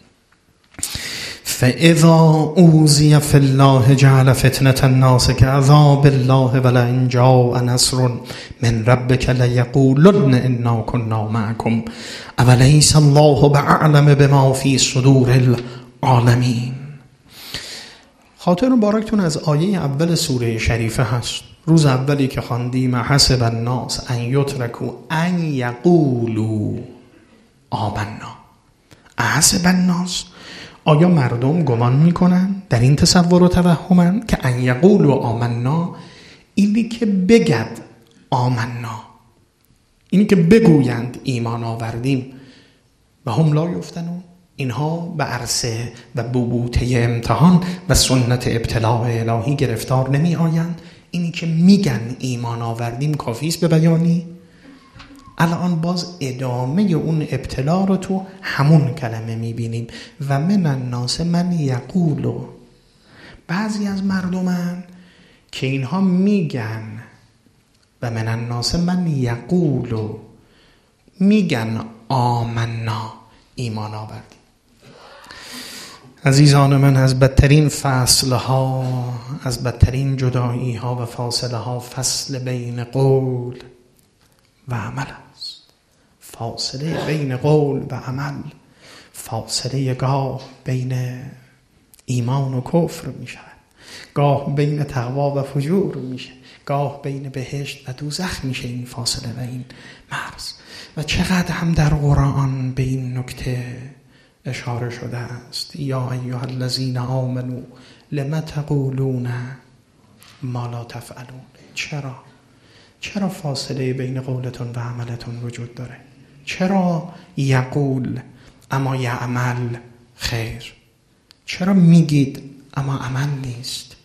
S1: فاذا اوذی فی الله جعل فتنة الناس كعذاب الله ولئن جاء نصر من ربک لیقولن انا كنا معكم اولیس الله باعلم بما فی صدور العالمین. خاطر مبارکتون از آیه اول سوره شریفه هست. روز اولی که خواندیم حسب الناس ان یترکوا ان یقولوا آمنا. حسب الناس، آیا مردم گمان میکنن در این تصور و توهمن که ان یقولوا آمنا اینی که بگد آمنا، اینی که بگویند ایمان آوردیم و هم لا یفتنون، اینها به عرصه و بوبوته امتحان و سنت ابتلاء الهی گرفتار نمی آیند. اینی که میگن ایمان آوردیم کافیست به بیانی؟ الان باز ادامه اون ابتلا رو تو همون کلمه میبینیم و من الناس من یقولو. بعضی از مردمن که اینها میگن و من الناس من یقولو، میگن آمنا ایمان آوردیم. عزیزان من، از بدترین فصل ها، از بدترین جدایی ها و فاصله ها فصل بین قول و عمل است. فاصله بین قول و عمل، فاصله گاه بین ایمان و کفر می شود، گاه بین تقوا و فجور میشه، گاه بین بهشت و دوزخ میشه این فاصله و این مرز. و چقدر هم در قرآن به این نکته اشاره شده است. یا ایها الذین آمنوا لم تقولون ما لا تفعلون. چرا؟ چرا فاصله بین قولتون و عملتون وجود داره؟ چرا یقول اما یعمل خیر؟ چرا میگید اما عمل نیست؟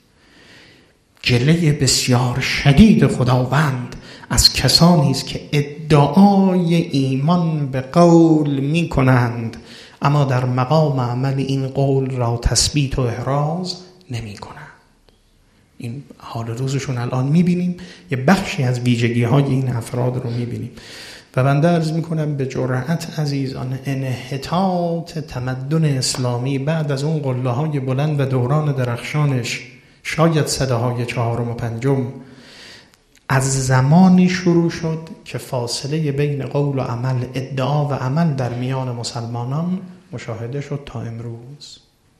S1: جلوه بسیار شدید خداوند از کسانی است که ادعای ایمان به قول می کنند اما در مقام عمل این قول را تثبیت و احراز نمی کنند. این حال روزشون الان می بینیم، یه بخشی از ویژگی های این افراد رو می بینیم. و بنده عرض می کنم به جرأت عزیزان، انحطاط تمدن اسلامی بعد از اون قله های بلند و دوران درخشانش، شاید صداهای چهارم و پنجم، از زمانی شروع شد که فاصله بین قول و عمل، ادعا و عمل در میان مسلمانان مشاهده شد تا امروز.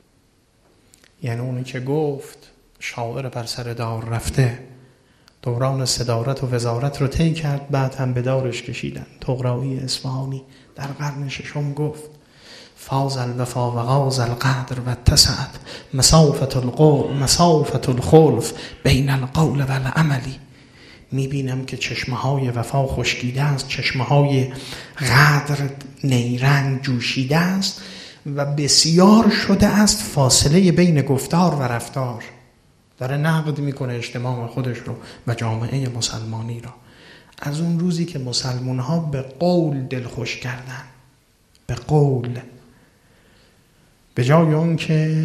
S1: یعنی اونی که گفت شاعر بر سر دار رفته، دوران صدارت و وزارت رو طی کرد، بعد هم به دارش کشیدن. طغرایی اصفهانی در قرن ششم گفت فاز الوفا و غاز القدر و اتسعت مسافت القول مسافت الخلف بین القول و العملی. میبینم که چشمه های وفا خشکیده است، چشمه های قدر نیرنگ جوشیده است و بسیار شده است فاصله بین گفتار و رفتار. داره نقد میکنه اجتماع خودش رو و جامعه مسلمانی را. از اون روزی که مسلمان ها به قول دلخوش کردن، به قول، به جای اون که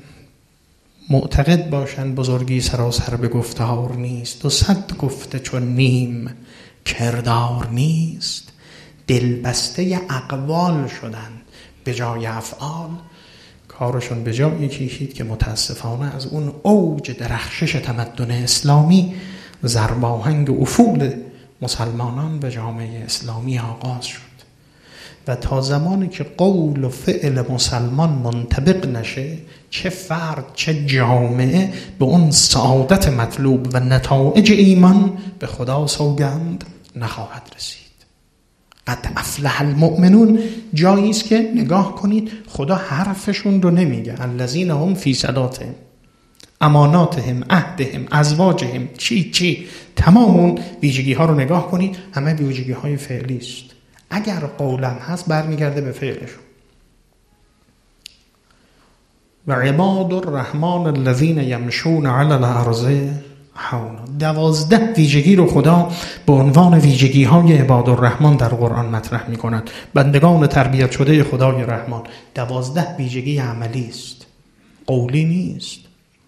S1: معتقد باشن بزرگی سراسر به گفتار نیست، و صد گفته چون نیم کردار نیست، دلبسته اقوال شدن به جای افعال. کارشون به جایی کشید که متاسفانه از اون اوج درخشش تمدن اسلامی ضرباهنگ افول مسلمانان به جامعه اسلامی آغاز شد. و تا زمانی که قول و فعل مسلمان منطبق نشه، چه فرد چه جامعه به اون سعادت مطلوب و نتایج ایمان به خدا سوگند نخواهد رسید. قد افلح المؤمنون جایی است که نگاه کنید خدا حرفشون رو نمیگه. الذین هم فی صلاتهم اماناتهم عهدهم ازواجهم چی چی، تمام اون ویژگی ها رو نگاه کنید، همه ویژگی های فعلی است. اگر قولم هست برمیگرده به فعلشون. و عباد الرحمن الذین یمشون علی الارض حونا. دوازده ویژگی رو خدا به عنوان ویژگی های عباد الرحمن در قرآن مطرح می کند. بندگان تربیت شده خدای رحمان. دوازده ویژگی عملی است، قولی نیست.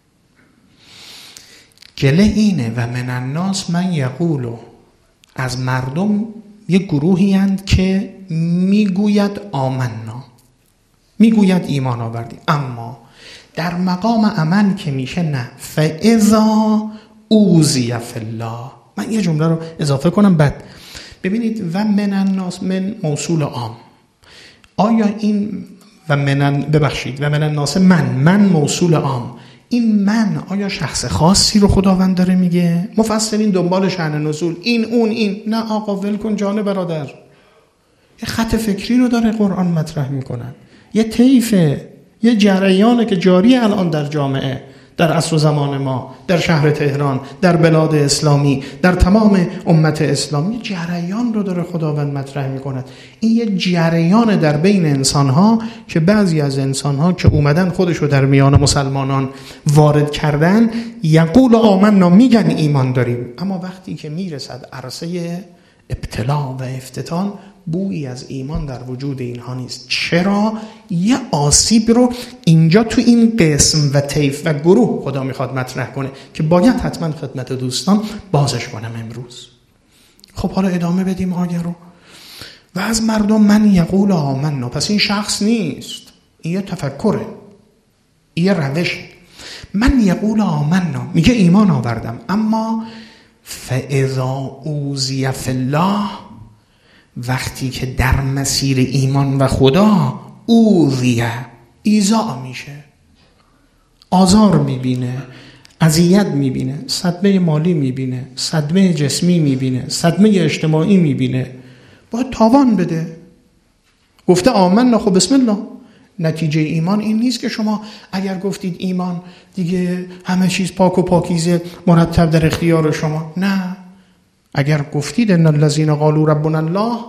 S1: گله اینه و من الناس من یقولو، از مردم یک گروهی اند که میگوید آمنا، میگوید ایمان آوردی، اما در مقام عمل که میشه نه. فاذا اوذی فی الله. من یه جمله رو اضافه کنم بعد ببینید. و من الناس، من موصول عام. آیا این و من ببخشید و من الناس من من موصول عام، این من آیا شخص خاصی رو خداوند داره میگه؟ مفسرین دنبال شأن نزول این اون این. نه آقا ول کن جان برادر. یه خط فکری رو داره قرآن مطرح میکنن، یه طیفه، یه جریانه که جاری الان در جامعه، در عصر و زمان ما، در شهر تهران، در بلاد اسلامی، در تمام امت اسلامی جریان رو داره خداوند مطرح میکند. این یه جریان در بین انسانها که بعضی از انسانها که اومدن خودش رو در میان مسلمانان وارد کردن، یقول آمنا، میگن ایمان داریم، اما وقتی که میرسد عرصه ابتلا و افتتان، بویی از ایمان در وجود اینها نیست. چرا؟ یه آسیب رو اینجا تو این قسم و طیف و گروه خدا میخواد مطرح کنه که باید حتما خدمت دوستان بازش کنم امروز. خب حالا ادامه بدیم آیه رو. و از مردم من یقول آمنا. پس این شخص نیست، این یه تفکره، این یه روشه. من یقول آمنا، میگه ایمان آوردم، اما فاذا اوذی فی الله، وقتی که در مسیر ایمان و خدا اوذیه، ایذا میشه، آزار میبینه، اذیت میبینه، صدمه مالی میبینه، صدمه جسمی میبینه، صدمه اجتماعی میبینه، باید تاوان بده. گفته آمنا، خب بسم الله. نتیجه ایمان این نیست که شما اگر گفتید ایمان دیگه همه چیز پاک و پاکیزه مرتب در اختیار شما. نه، اگر گفتید ان الذین قالوا ربنا الله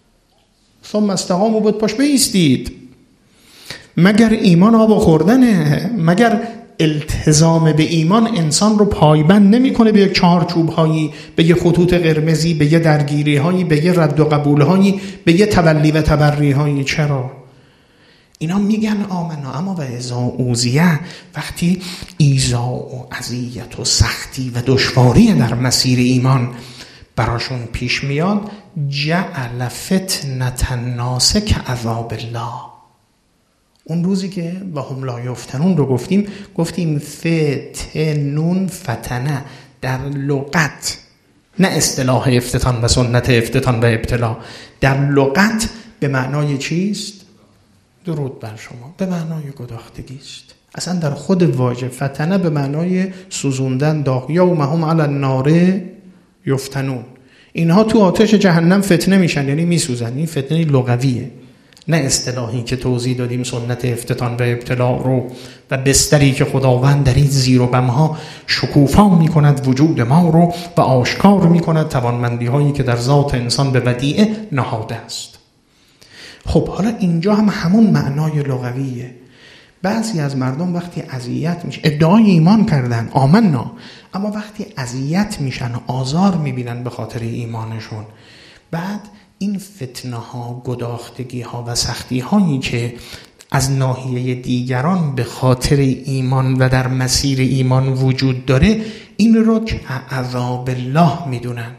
S1: ثم استقاموا، بود پاش بایستید. مگر ایمان آب خوردنه؟ مگر التزام به ایمان انسان رو پایبند نمیکنه به یک چارچوب هایی، به یک خطوط قرمزی، به یک درگیری هایی، به یک رد و قبول هایی، به یک تولی و تبری هایی؟ چرا؟ اینا میگن آمنا، اما و اذا اوذیه، وقتی ایذا و اذیت و سختی و دشواری در مسیر ایمان براشون پیش میاد، جعل فتنة الناس کعذاب الله. اون روزی که و هم لا یفتنون رو گفتیم، گفتیم فتنون، فتنه در لغت، نه اصطلاح افتتان و سنت افتتان و ابتلا، در لغت به معنای چیست؟ درود بر شما، به معنای گداختگی است. اصلا در خود واژه فتنه به معنای سوزوندن، داغ. یوم هم علی النار یفتنون، اینها تو آتش جهنم فتنه میشن، یعنی میسوزن. این فتنه لغویه، نه اصطلاحی که توضیح دادیم سنت افتتان و ابتلا رو، و بستری که خداوند در این زیر و بمها شکوفا میکند وجود ما رو و آشکار میکند توانمندی هایی که در ذات انسان به ودیعه نهاده است. خب حالا اینجا هم همون معنای لغویه. بعضی از مردم وقتی اذیت میشه، ادعای ایمان کردن آمنا، اما وقتی اذیت میشن، آزار میبینن به خاطر ایمانشون، بعد این فتنه ها، گداختگی ها و سختی هایی که از ناحیه دیگران به خاطر ایمان و در مسیر ایمان وجود داره، این رو که عذاب الله میدونن.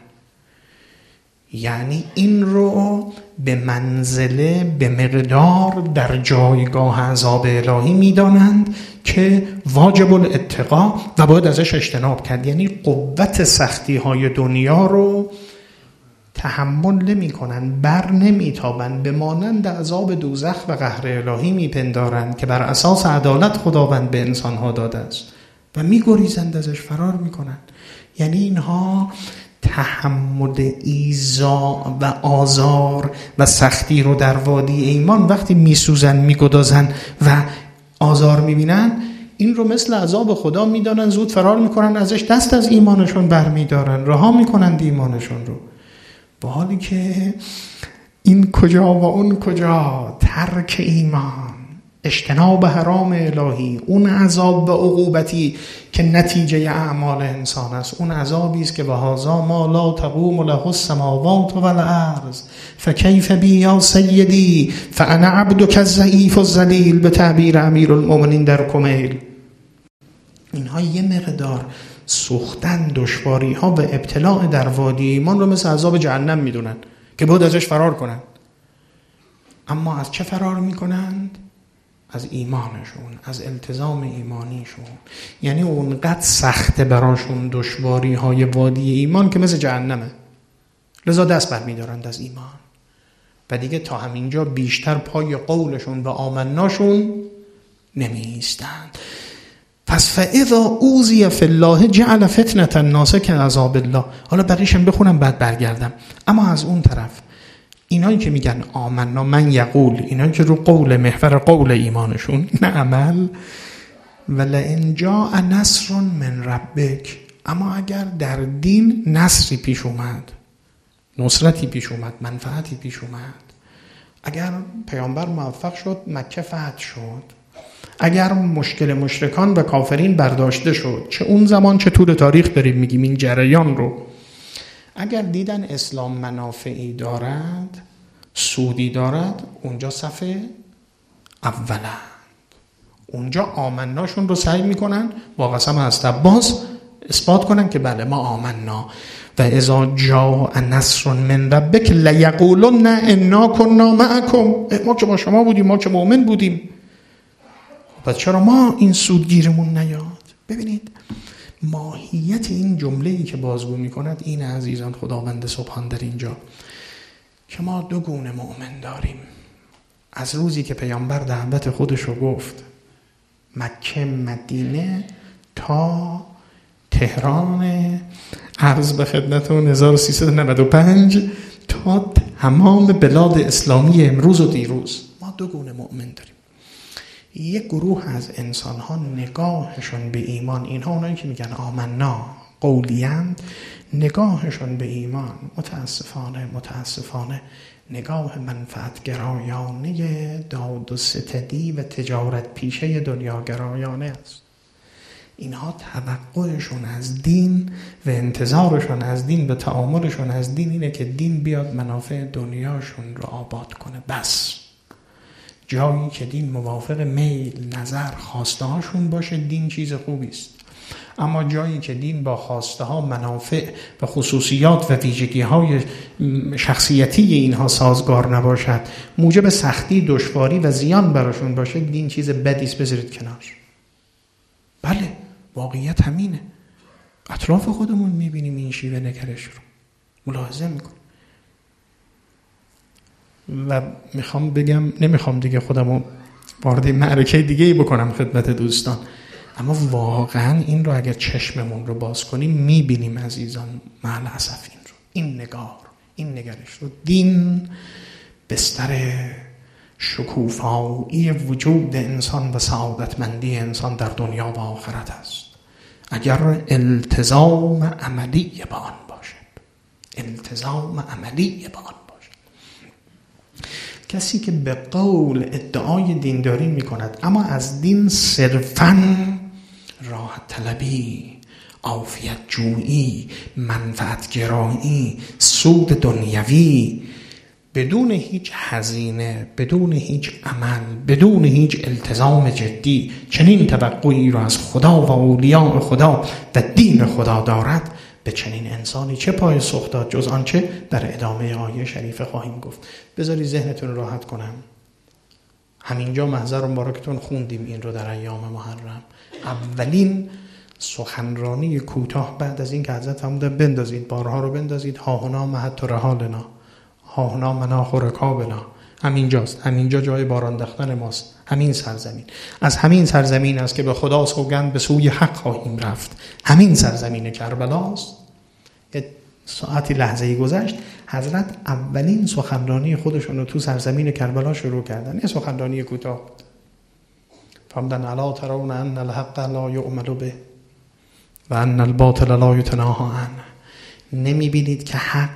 S1: یعنی این رو به منزله، به مقدار، در جایگاه عذاب الهی میدانند که واجب الاتقا و باید ازش اجتناب کرد. یعنی قوت سختی های دنیا رو تحمل نمی کنن، بر نمی تابن، به مانند عذاب دوزخ و قهر الهی می پندارند که بر اساس عدالت خداوند به انسان ها داده است و می گریزند ازش، فرار می کنند. یعنی اینها تحمل ایذا و آزار و سختی رو در وادی ایمان وقتی می سوزن، می گدازن و آزار می بینن، این رو مثل عذاب خدا می دانن، زود فرار می کنن ازش، دست از ایمانشون بر می دارن، رها می کنند ایمانشون رو. با حالی که این کجا و اون کجا، ترک ایمان، اجتناب حرام الهی، اون عذاب و عقوبتی که نتیجه اعمال انسان است، اون عذابی است که به هذا ما لا تقوم له السماوات والارض فکیف بی یا سیدی فانا عبدک الضعیف الذلیل، به تعبیر امیرالمؤمنین در کمیل. اینها یه مقدار سوختن، دشواری ها و ابتلاع در وادی ایمان رو مثل عذاب جهنم میدونن که باید ازش فرار کنن. اما از چه فرار میکنند؟ از ایمانشون، از التزام ایمانیشون. یعنی اونقدر سخته براشون دشواری های وادی ایمان که مثل جهنمه، لذا دست بر میدارند از ایمان و دیگه تا همینجا بیشتر پای قولشون و آمناشون نمی ایستند. پس فاذا اوذی فی الله جعل فتنة الناس کعذاب الله. حالا بقیشم بخونم بعد برگردم. اما از اون طرف اینایی که میگن آمنا من یقول، اینایی که رو قول، محور قول ایمانشون، نه عمل، ولئن جاء نصر من ربک، اما اگر در دین نصری پیش اومد، نصرتی پیش اومد، منفعتی پیش اومد، اگر پیامبر موفق شد مکه فتح شد، اگر مشکل مشرکان و کافرین برداشته شد، چه اون زمان چه طول تاریخ داریم میگیم این جریان رو، اگر دیدن اسلام منافعی دارد، سودی دارد، اونجا صف اولند، اونجا آمناشون رو سعی میکنن با قسم از عباس اثبات کنن که بله ما آمنا. و اذا جاء نصر من ربک لیقولن انا کنا معکم، ما که با شما بودیم، ما که مؤمن بودیم، پس چرا ما این سودگیرمون نیاد؟ ببینید ماهیت این جمله‌ای که بازگو می‌کند این عزیزان خداوند سبحان در اینجا که ما دو گونه مؤمن داریم. از روزی که پیامبر دعوت خودش رو گفت مکه مدینه تا تهران، عرض به خدمتتون هزار و سیصد و نود و پنج، تا تمام بلاد اسلامی امروز و دیروز، ما دو گونه مؤمن داریم. یک گروه از انسان ها نگاهشون به ایمان، اینها اونایی که میگن آمنا قولیند، نگاهشون به ایمان متاسفانه متاسفانه نگاه منفعت گرایانه، داد و ستدی و تجارت پیشه دنیا گرایانه است. اینها توقعشون از دین و انتظارشون از دین و تعاملشون از دین اینه که دین بیاد منافع دنیاشون رو آباد کنه. بس جایی که دین موافق میل، نظر، خواسته هاشون باشه دین چیز خوبی است. اما جایی که دین با خواسته ها، منافع و خصوصیات و ویژگی های شخصیتی اینها سازگار نباشد، موجب سختی، دشواری و زیان براشون باشه، دین چیز بدی است، بذارید کنار. بله واقعیت همینه. اطراف خودمون میبینیم این شیوه نگرش رو، ملاحظه میکنیم. و میخوام بگم، نمیخوام دیگه خودمو وارد معرکه دیگه ای بکنم خدمت دوستان، اما واقعا این رو اگر چشممون رو باز کنیم میبینیم عزیزان مع الاسف این رو، این نگاه رو، این نگرش رو. دین بستر شکوفایی وجود انسان و سعادتمندی انسان در دنیا و آخرت است اگر التزام عملی با آن باشد. التزام عملی با آن باشد. کسی که به قول ادعای دینداری می کند اما از دین صرفاً راحت طلبی، عافیت جویی، منفعت گرایی، سود دنیوی، بدون هیچ هزینه، بدون هیچ عمل، بدون هیچ التزام جدی چنین توقعی را از خدا و اولیاء خدا و دین خدا دارد، به چنین انسانی چه پای سوخت داد جز آنچه در ادامه آیه شریفه خواهیم گفت. بذاری ذهنتون راحت کنم. همینجا محضر مبارکتون خوندیم این رو در ایام محرم. اولین سخنرانی کوتاه بعد از این که حضرت هم بندازید بارها رو بندازید، ها هنا مهد رحالنا، ها هنا مناخ رکابنا، همینجاست، همینجا جای باران دختن ماست، همین سرزمین. از همین سرزمین است که به خدا سوگند به سوی حق خواهیم رفت. همین سرزمین کربلاست. یه ساعتی لحظه‌ای گذشت، حضرت اولین سخنرانی خودشون رو تو سرزمین کربلا شروع کردن. یه سخنرانی کوتاه. فهمدن الا ترون ان الحق لا یعمل به و ان الباطل لا یتناهی عنه. نمی‌بینید که حق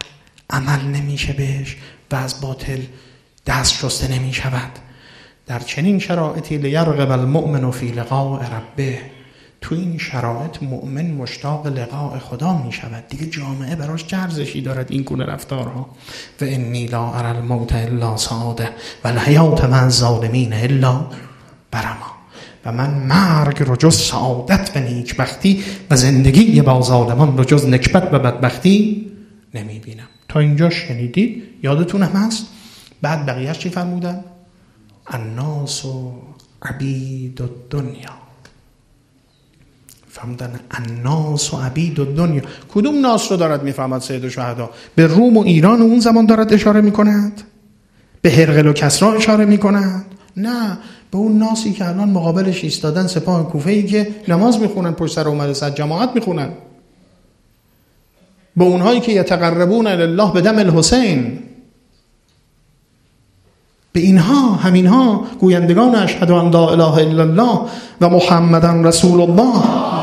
S1: عمل نمیشه بهش و از باطل دست شسته نمی شود. در چنین شرایطی لیرغب المؤمن فی لقاء ربه، تو این شرایط مؤمن مشتاق لقاء خدا می شود. دیگه جامعه براش چه ارزشی دارد این گونه رفتارها؟ و انی لا اری الموت الا سعاده و الحیات مع الظالمین الا برما. و من مرگ رو جز سعادت و نیکبختی و زندگی با ظالمان رو جز نکبت و بدبختی نمی بینم. تا اینجا شنیدید؟ یادتون هم هست؟ بعد بقیهش چی فرمودن؟ الناس و عبید الدنیا. فهمدن الناس و عبید الدنیا. کدوم ناس رو دارد میفهمد سید الشهدا؟ به روم و ایران اون زمان دارد اشاره میکند؟ به هرقل و کسرا اشاره میکند؟ نه، به اون ناسی که الان مقابلش ایستادن سپاه کوفه‌ای که نماز میخونن، پشت سر عمر صد جماعت میخونن، به اونهایی که یتقربون الی الله بدم الحسین، به اینها، همینها گویندگان اشهد ان لا اله الا الله و محمدن رسول الله.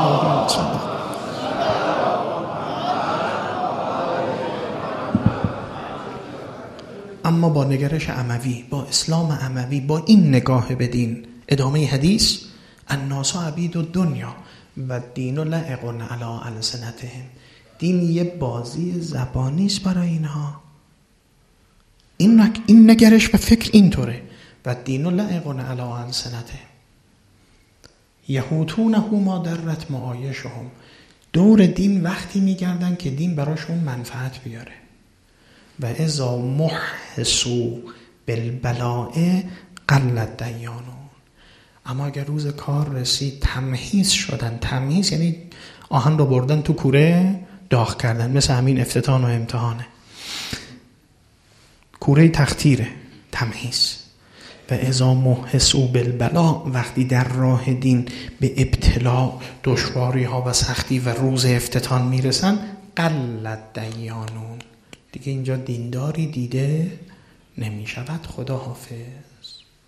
S1: اما با نگرش اموی، با اسلام اموی، با این نگاه به دین، ادامه حدیث الناس عبید الدنیا و دین لعق علی السنتهم. دین یه بازی زبانی است برای اینها. این این نگرش و فکر اینطوره. و دین لعق علی السنتهم یهوتونه ما درت معایشهم. دور دین وقتی میگردن که دین براشون منفعت بیاره. و اذا محسو بالبلاء قلت دیانون. اما اگر روز کار رسید تمهیز شدن. تمهیز یعنی آهن رو بردن تو کوره داغ کردن، مثل همین افتتان و امتحانه، کوره تختیره، تمهیز. و اذا محسو بالبلاء، وقتی در راه دین به ابتلا، دشواری ها و سختی و روز افتتان میرسن، قلت دیانون، دیگه اینجا دینداری دیده نمی شود. خدا حافظ.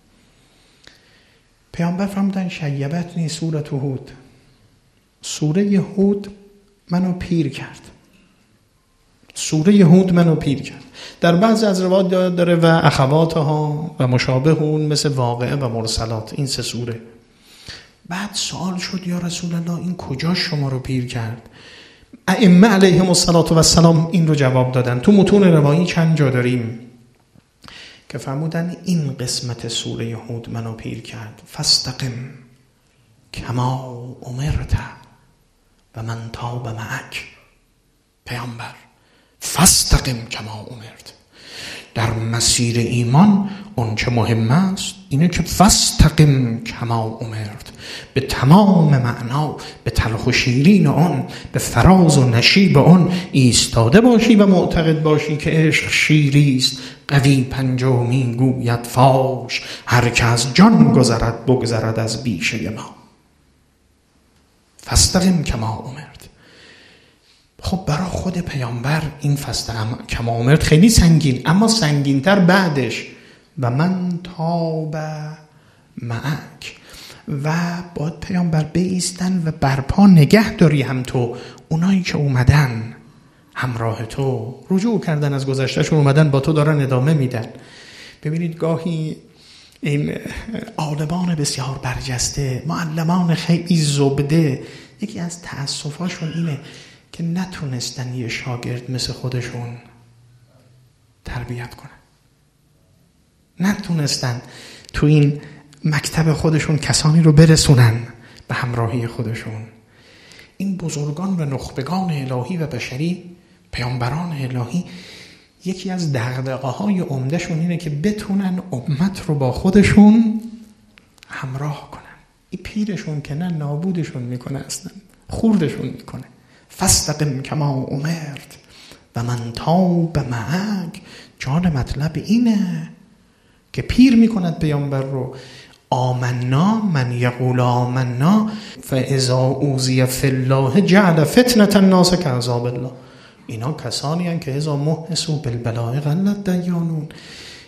S1: پیامبر فرمودن شیبتنی سوره هود. سوره هود منو پیر کرد. سوره هود منو پیر کرد. در بعض از روایات داره و اخواتها و مشابه اون، مثل واقعه و مرسلات، این سه سوره. بعد سوال شد یا رسول الله این کجا شما رو پیر کرد؟ ائمه علیهم الصلاة و السلام این رو جواب دادن. تو متون روایی چند جا داریم که فرمودن این قسمت سوره هود منو پیر کرد. فاستقم کما امرت و من تاب معک. پیامبر فاستقم کما امرت. در مسیر ایمان اون چه مهم است اینه که فاستقم کما امرت، به تمام معنا، به تلخ و شیرین اون، به فراز و نشیب اون ایستاده باشی و معتقد باشی که عشق شیری است. قوی پنجمی گوید فاش، هر که از جان گذرد بگذرد از بیشه ما. فاستقم کما امرت. خب برای خود پیامبر این فاستقم کما امرت خیلی سنگین، اما سنگین‌تر بعدش و من تاب معک. و باید پیامبر بایستن و برپا نگه داری هم تو اونایی که اومدن همراه تو، رجوع کردن از گذشتهشون، اومدن با تو دارن ادامه میدن. ببینید گاهی این عالمان بسیار برجسته، معلمان خیلی زبده، یکی از تأسفاشون اینه که نتونستن یه شاگرد مثل خودشون تربیت کنن، نتونستن تو این مکتب خودشون کسانی رو برسونن به همراهی خودشون. این بزرگان و نخبگان الهی و بشری، پیامبران الهی، یکی از دغدغه‌های عمده‌شون اینه که بتونن امت رو با خودشون همراه کنن. این پیرشون که نه نابودشون میکنه، اصلا خوردشون میکنه. فاستقم کما امرت و من تاب معک. جان مطلب اینه که پیر میکند پیامبر رو. آمنا، من یقول آمنا فاذا اوذی فی الله جعل فتنة الناس کعذاب الله. اینا کسانی هستند که اذا محسوا بالبلاء قلت دیانون.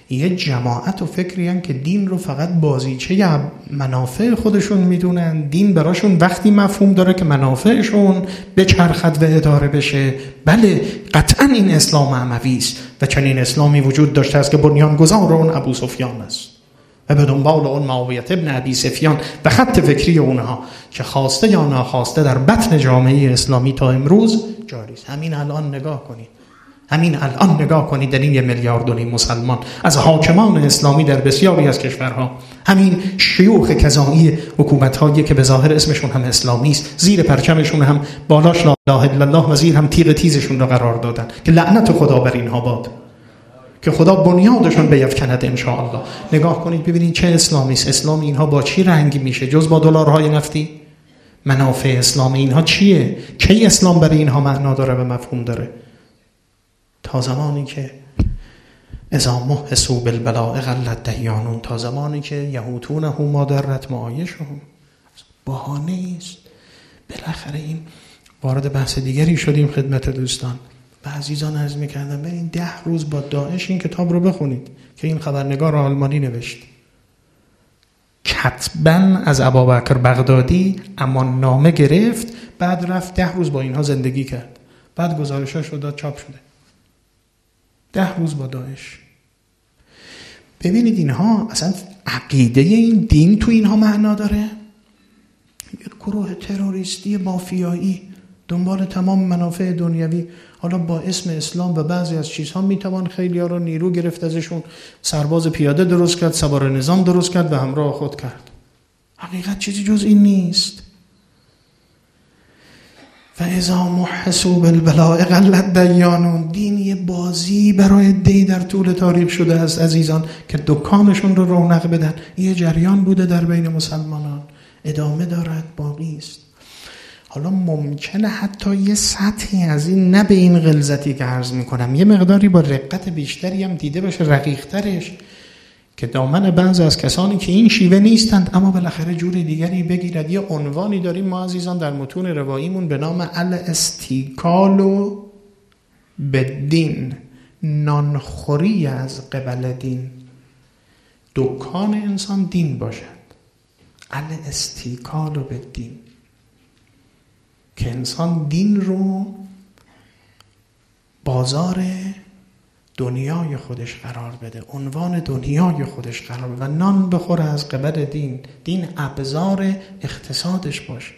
S1: یه جماعت و فکری هن که دین رو فقط بازیچه منافع خودشون میدونن. دین براشون وقتی مفهوم داره که منافعشون به چرخد و اداره بشه. بله قطعا این اسلام اموی است و چنین اسلامی وجود داشته است که بنیانگذار اون ابو سفیان است و به دنبال اون معاویه ابن ابی سفیان و خط فکری اونها که خواسته یا ناخواسته در بطن جامعه اسلامی تا امروز جاری است. همین الان نگاه کنید، همین الان نگاه کنید در این یه میلیارد و نیم مسلمان از حاکمان اسلامی در بسیاری از کشورها، همین شیوخ کذایی حکومت‌هایی که به ظاهر اسمشون هم اسلامی است، زیر پرچمشون هم بالاش لا اله الا الله و زیر هم تیغ تیزشون رو قرار دادن که لعنت خدا بر اینها باد، که خدا بنیادشون بیفکند ان شاء الله. نگاه کنید ببینید چه اسلامی است. اسلام اینها با چی رنگ میشه جز با دلارهای نفتی؟ منافع اسلام اینها چیه؟ کی اسلام برای اینها معنا داره و مفهوم داره؟ تا زمانی که اذا محسوا بالبلاء قلت دیانون، تا زمانی که یهوتونه ما درت معایشهم. بهانه است. بالاخره این وارد بحث دیگری شدیم خدمت دوستان و عزیزان عرض می‌کردم برین ده روز با داعش این کتاب رو بخونید که این خبرنگار آلمانی نوشت. کتباً از ابوبکر بغدادی اما نامه گرفت، بعد رفت ده روز با اینها زندگی کرد، بعد گزارشاش رو داد چاپ شده. ده روز با داعش. ببینید اینها اصلا عقیده این دین تو اینها معنا داره. یک گروه تروریستی مافیایی دنبال تمام منافع دنیوی، حالا با اسم اسلام و بعضی از چیزها میتوان خیلی ها رو نیرو گرفت ازشون، سرباز پیاده درست کرد، سوار نظام درست کرد و همراه خود کرد. حقیقت چیزی جز این نیست. و اذا محسوا بالبلاء قلت دیانون. دین یه بازی برای دی در طول تاریخ شده است عزیزان که دکانشون رو رونق بدن. یه جریان بوده در بین مسلمانان، ادامه دارد، باقی است. حالا ممکنه حتی یه سطحی از این، نه به این غلظتی که عرض میکنم، یه مقداری با رقت بیشتری هم دیده بشه، رقیق‌ترش، که دامن بعضی از کسانی که این شیوه نیستند اما بالاخره جوری دیگری بگیرد. یه عنوانی داریم ما عزیزان در متون رواییمون به نام الاستیکال بالدین، نانخوری از قبل دین. دکان انسان دین باشد. الاستیکال بالدین، که انسان دین رو بازار دنیای خودش قرار بده، عنوان دنیای خودش قرار بده و نان بخوره از قبل دین. دین ابزار اقتصادش باشه.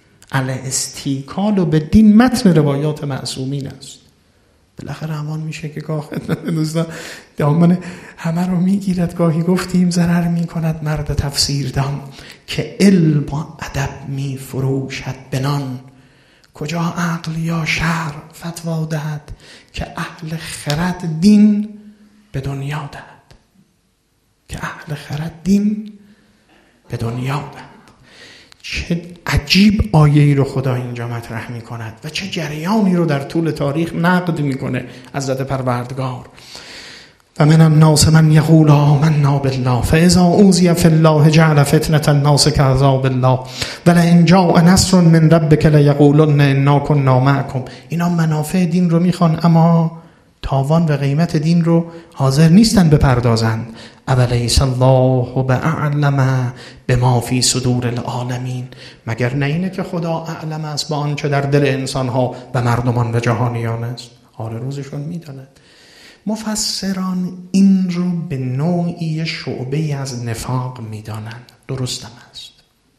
S1: الاستیکال بالدین متن روایات معصومین است. بالاخره همان میشه که گاه دوستان دامن همه رو میگیرد. گاهی گفتیم ضرر میکند مرد تفسیردان که علم و ادب میفروشد بنان. کجا عقل یا شرع فتوا دهد که اهل خرد دین به دنیا دهد، که اهل خرد دین به دنیا دهد. چه عجیب آیه‌ای رو خدا اینجا مطرح می کند و چه جریانی رو در طول تاریخ نقد میکنه حضرت پروردگار. و من الناس من یقول آمنا بالله فاذا اوذی فی الله جعل فتنة الناس كعذاب الله ولئن جاء نصر من ربک لیقولن انا كنا معکم. اینا منافع دین رو میخوان اما تاوان و قیمت دین رو حاضر نیستن بپردازند. اولیس الله باعلم بما فی صدور العالمین. مگر نه اینه که خدا اعلم است با آنچه در دل انسانها و مردمان و جهانیان است. حال روزشون میداند. مفسران این رو به نوعی شعبه از نفاق میدانند. درست هم است.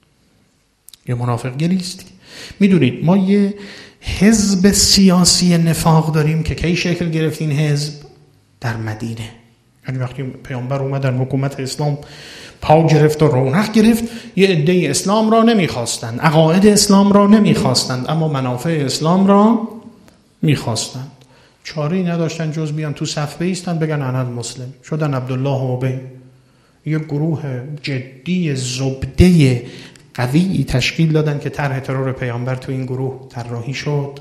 S1: یه منافق گریستی. میدونید ما یه حزب سیاسی نفاق داریم که کی شکل گرفت این حزب؟ در مدینه. یعنی وقتی پیامبر اومدن حکومت اسلام پا گرفت و رونق گرفت، یه عده اسلام را نمیخواستند، عقاید اسلام را نمیخواستند، اما منافع اسلام را میخواستند. چاره‌ای نداشتن جز بیان تو صف بایستن بگن انا المسلم. شدن عبدالله و ابی. یه گروه جدی زبده قوی تشکیل دادن که طرح ترور پیامبر تو این گروه طراحی شد.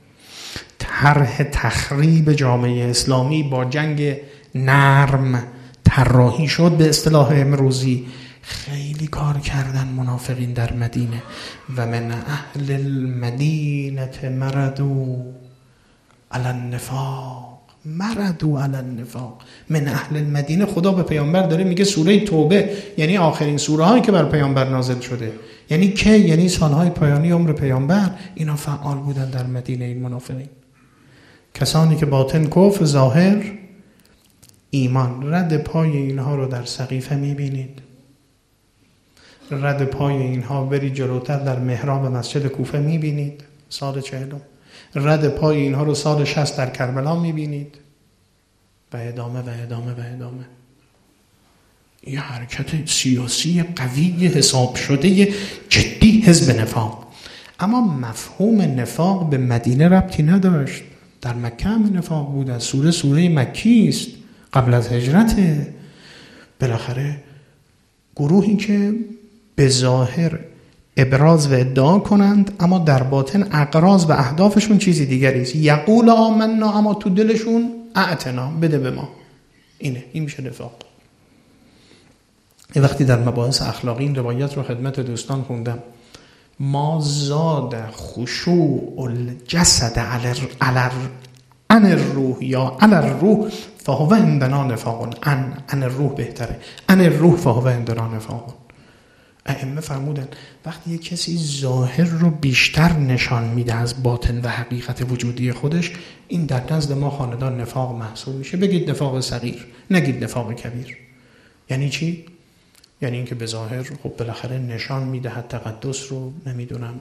S1: طرح تخریب جامعه اسلامی با جنگ نرم طراحی شد. به اصطلاح امروزی خیلی کار کردن منافقین در مدینه. و من اهل المدینه مردو علی النفاق مردوا علی النفاق من اهل المدینه. خدا به پیامبر داره میگه سوره توبه یعنی آخرین سوره هایی که بر پیامبر نازل شده، یعنی که یعنی سالهای پایانی عمر پیامبر، اینا فعال بودن در مدینه. این منافقین کسانی که باطن کفر، ظاهر ایمان. رد پای اینها رو در سقیفه میبینید، رد پای اینها بری جلوتر در محراب مسجد کوفه میبینید سال چهلم، رد پای اینها رو سال شصت در کربلا میبینید و ادامه و ادامه و ادامه. یه حرکت سیاسی قوی حساب شده جدی حزب نفاق. اما مفهوم نفاق به مدینه ربطی نداشت، در مکه هم نفاق بود. از سوره سوره مکی است، قبل از هجرته. بالاخره گروهی که به ظاهر ابراز و ادعا کنند اما در باطن اغراض و اهدافشون چیزی دیگری است. یقول آمنا، اما تو دلشون اعتنا، بده به ما. اینه، این میشه نفاق. یه وقتی در مباحث اخلاقی این روایت رو خدمت دوستان خوندم، ما زاد خشوع الجسد علی ان الروح یا علی الروح فهو عندنا نفاق. ان ان الروح بهتره، ان الروح فهو عندنا نفاق. ائمه فرمودن وقتی یک کسی ظاهر رو بیشتر نشان میده از باطن و حقیقت وجودی خودش، این در نزد ما خاندان نفاق محسوب میشه. بگید نفاق صغیر، نگید نفاق کبیر. یعنی چی؟ یعنی اینکه به ظاهر خب بالاخره نشان میدهد تقدس رو، نمیدونم،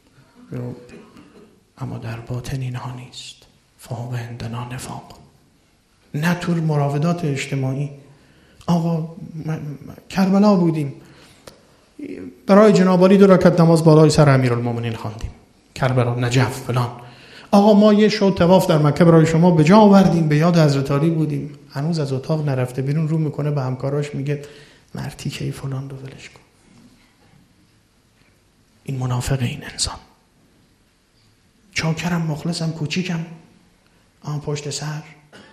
S1: اما در باطن اینها نیست. فهو عندنا نفاق. نه طور مراودات اجتماعی. آقا کربلا بودیم، برای جنابعالی دو رکعت نماز بالای سر امیرالمومنین خواندیم، کربلا، نجف، فلان. آقا ما یه شو طواف در مکه برای شما به جا آوردیم، به یاد حضرت علی بودیم. هنوز از اتاق نرفته بیرون، رو میکنه به همکاراش میگه مرتی که فلان رو ولش کن. این منافق این انسان. چاکرم، مخلصم، کوچیکم، آن پشت سر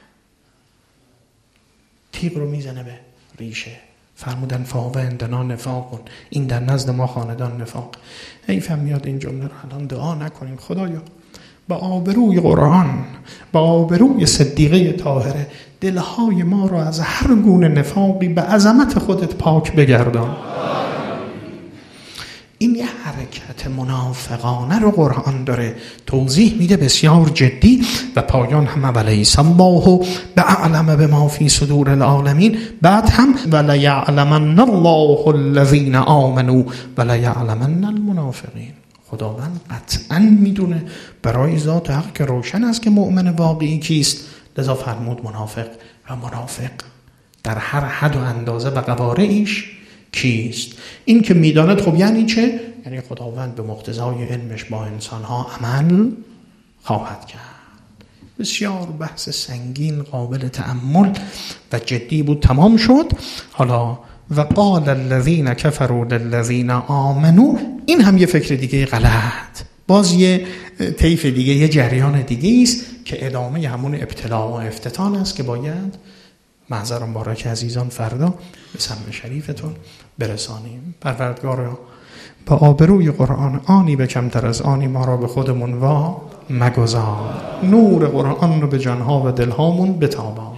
S1: تیغ رو میزنه به ریشه. فرمودن فهو عندنا نفاق، این در نزد ما خاندان نفاق. حیفم میاد این جمله رو الان دعا نکنیم. خدایا با آبروی قرآن، با آبروی صدیقه طاهره، دلهای ما رو از هر گونه نفاقی به عظمت خودت پاک بگردان. این یه حرکت منافقانه رو قرآن داره توضیح میده بسیار جدی. و پایان هم ولیس الله باعلم بما فی صدور العالمین. بعد هم ولیعلمن الله الذین آمنوا ولیعلمن المنافقین. خداوند قطعا میدونه، برای ذات حق که روشن است که مؤمن واقعی کیست. لذا فرمود منافق، و منافق در هر حد و اندازه و قوارعش کیست. این که میداند خب یعنی چه؟ یعنی خداوند به مقتضای علمش با انسانها عمل خواهد کرد. بسیار بحث سنگین، قابل تأمل و جدی بود. تمام شد. حالا و قال الذین کفروا للذین آمنوا، این هم یه فکر دیگه غلط، باز یه طیف دیگه، یه جریان دیگه است که ادامه همون ابتلا و افتتان است که باید محضر مبارک عزیزان فردا به سمع شریفتون برسانیم. پروردگارا با آبروی قرآن آنی به کمتر از آنی ما را به خودمون وا مگذار. نور قرآن رو به جانها و دلهامون بتابان.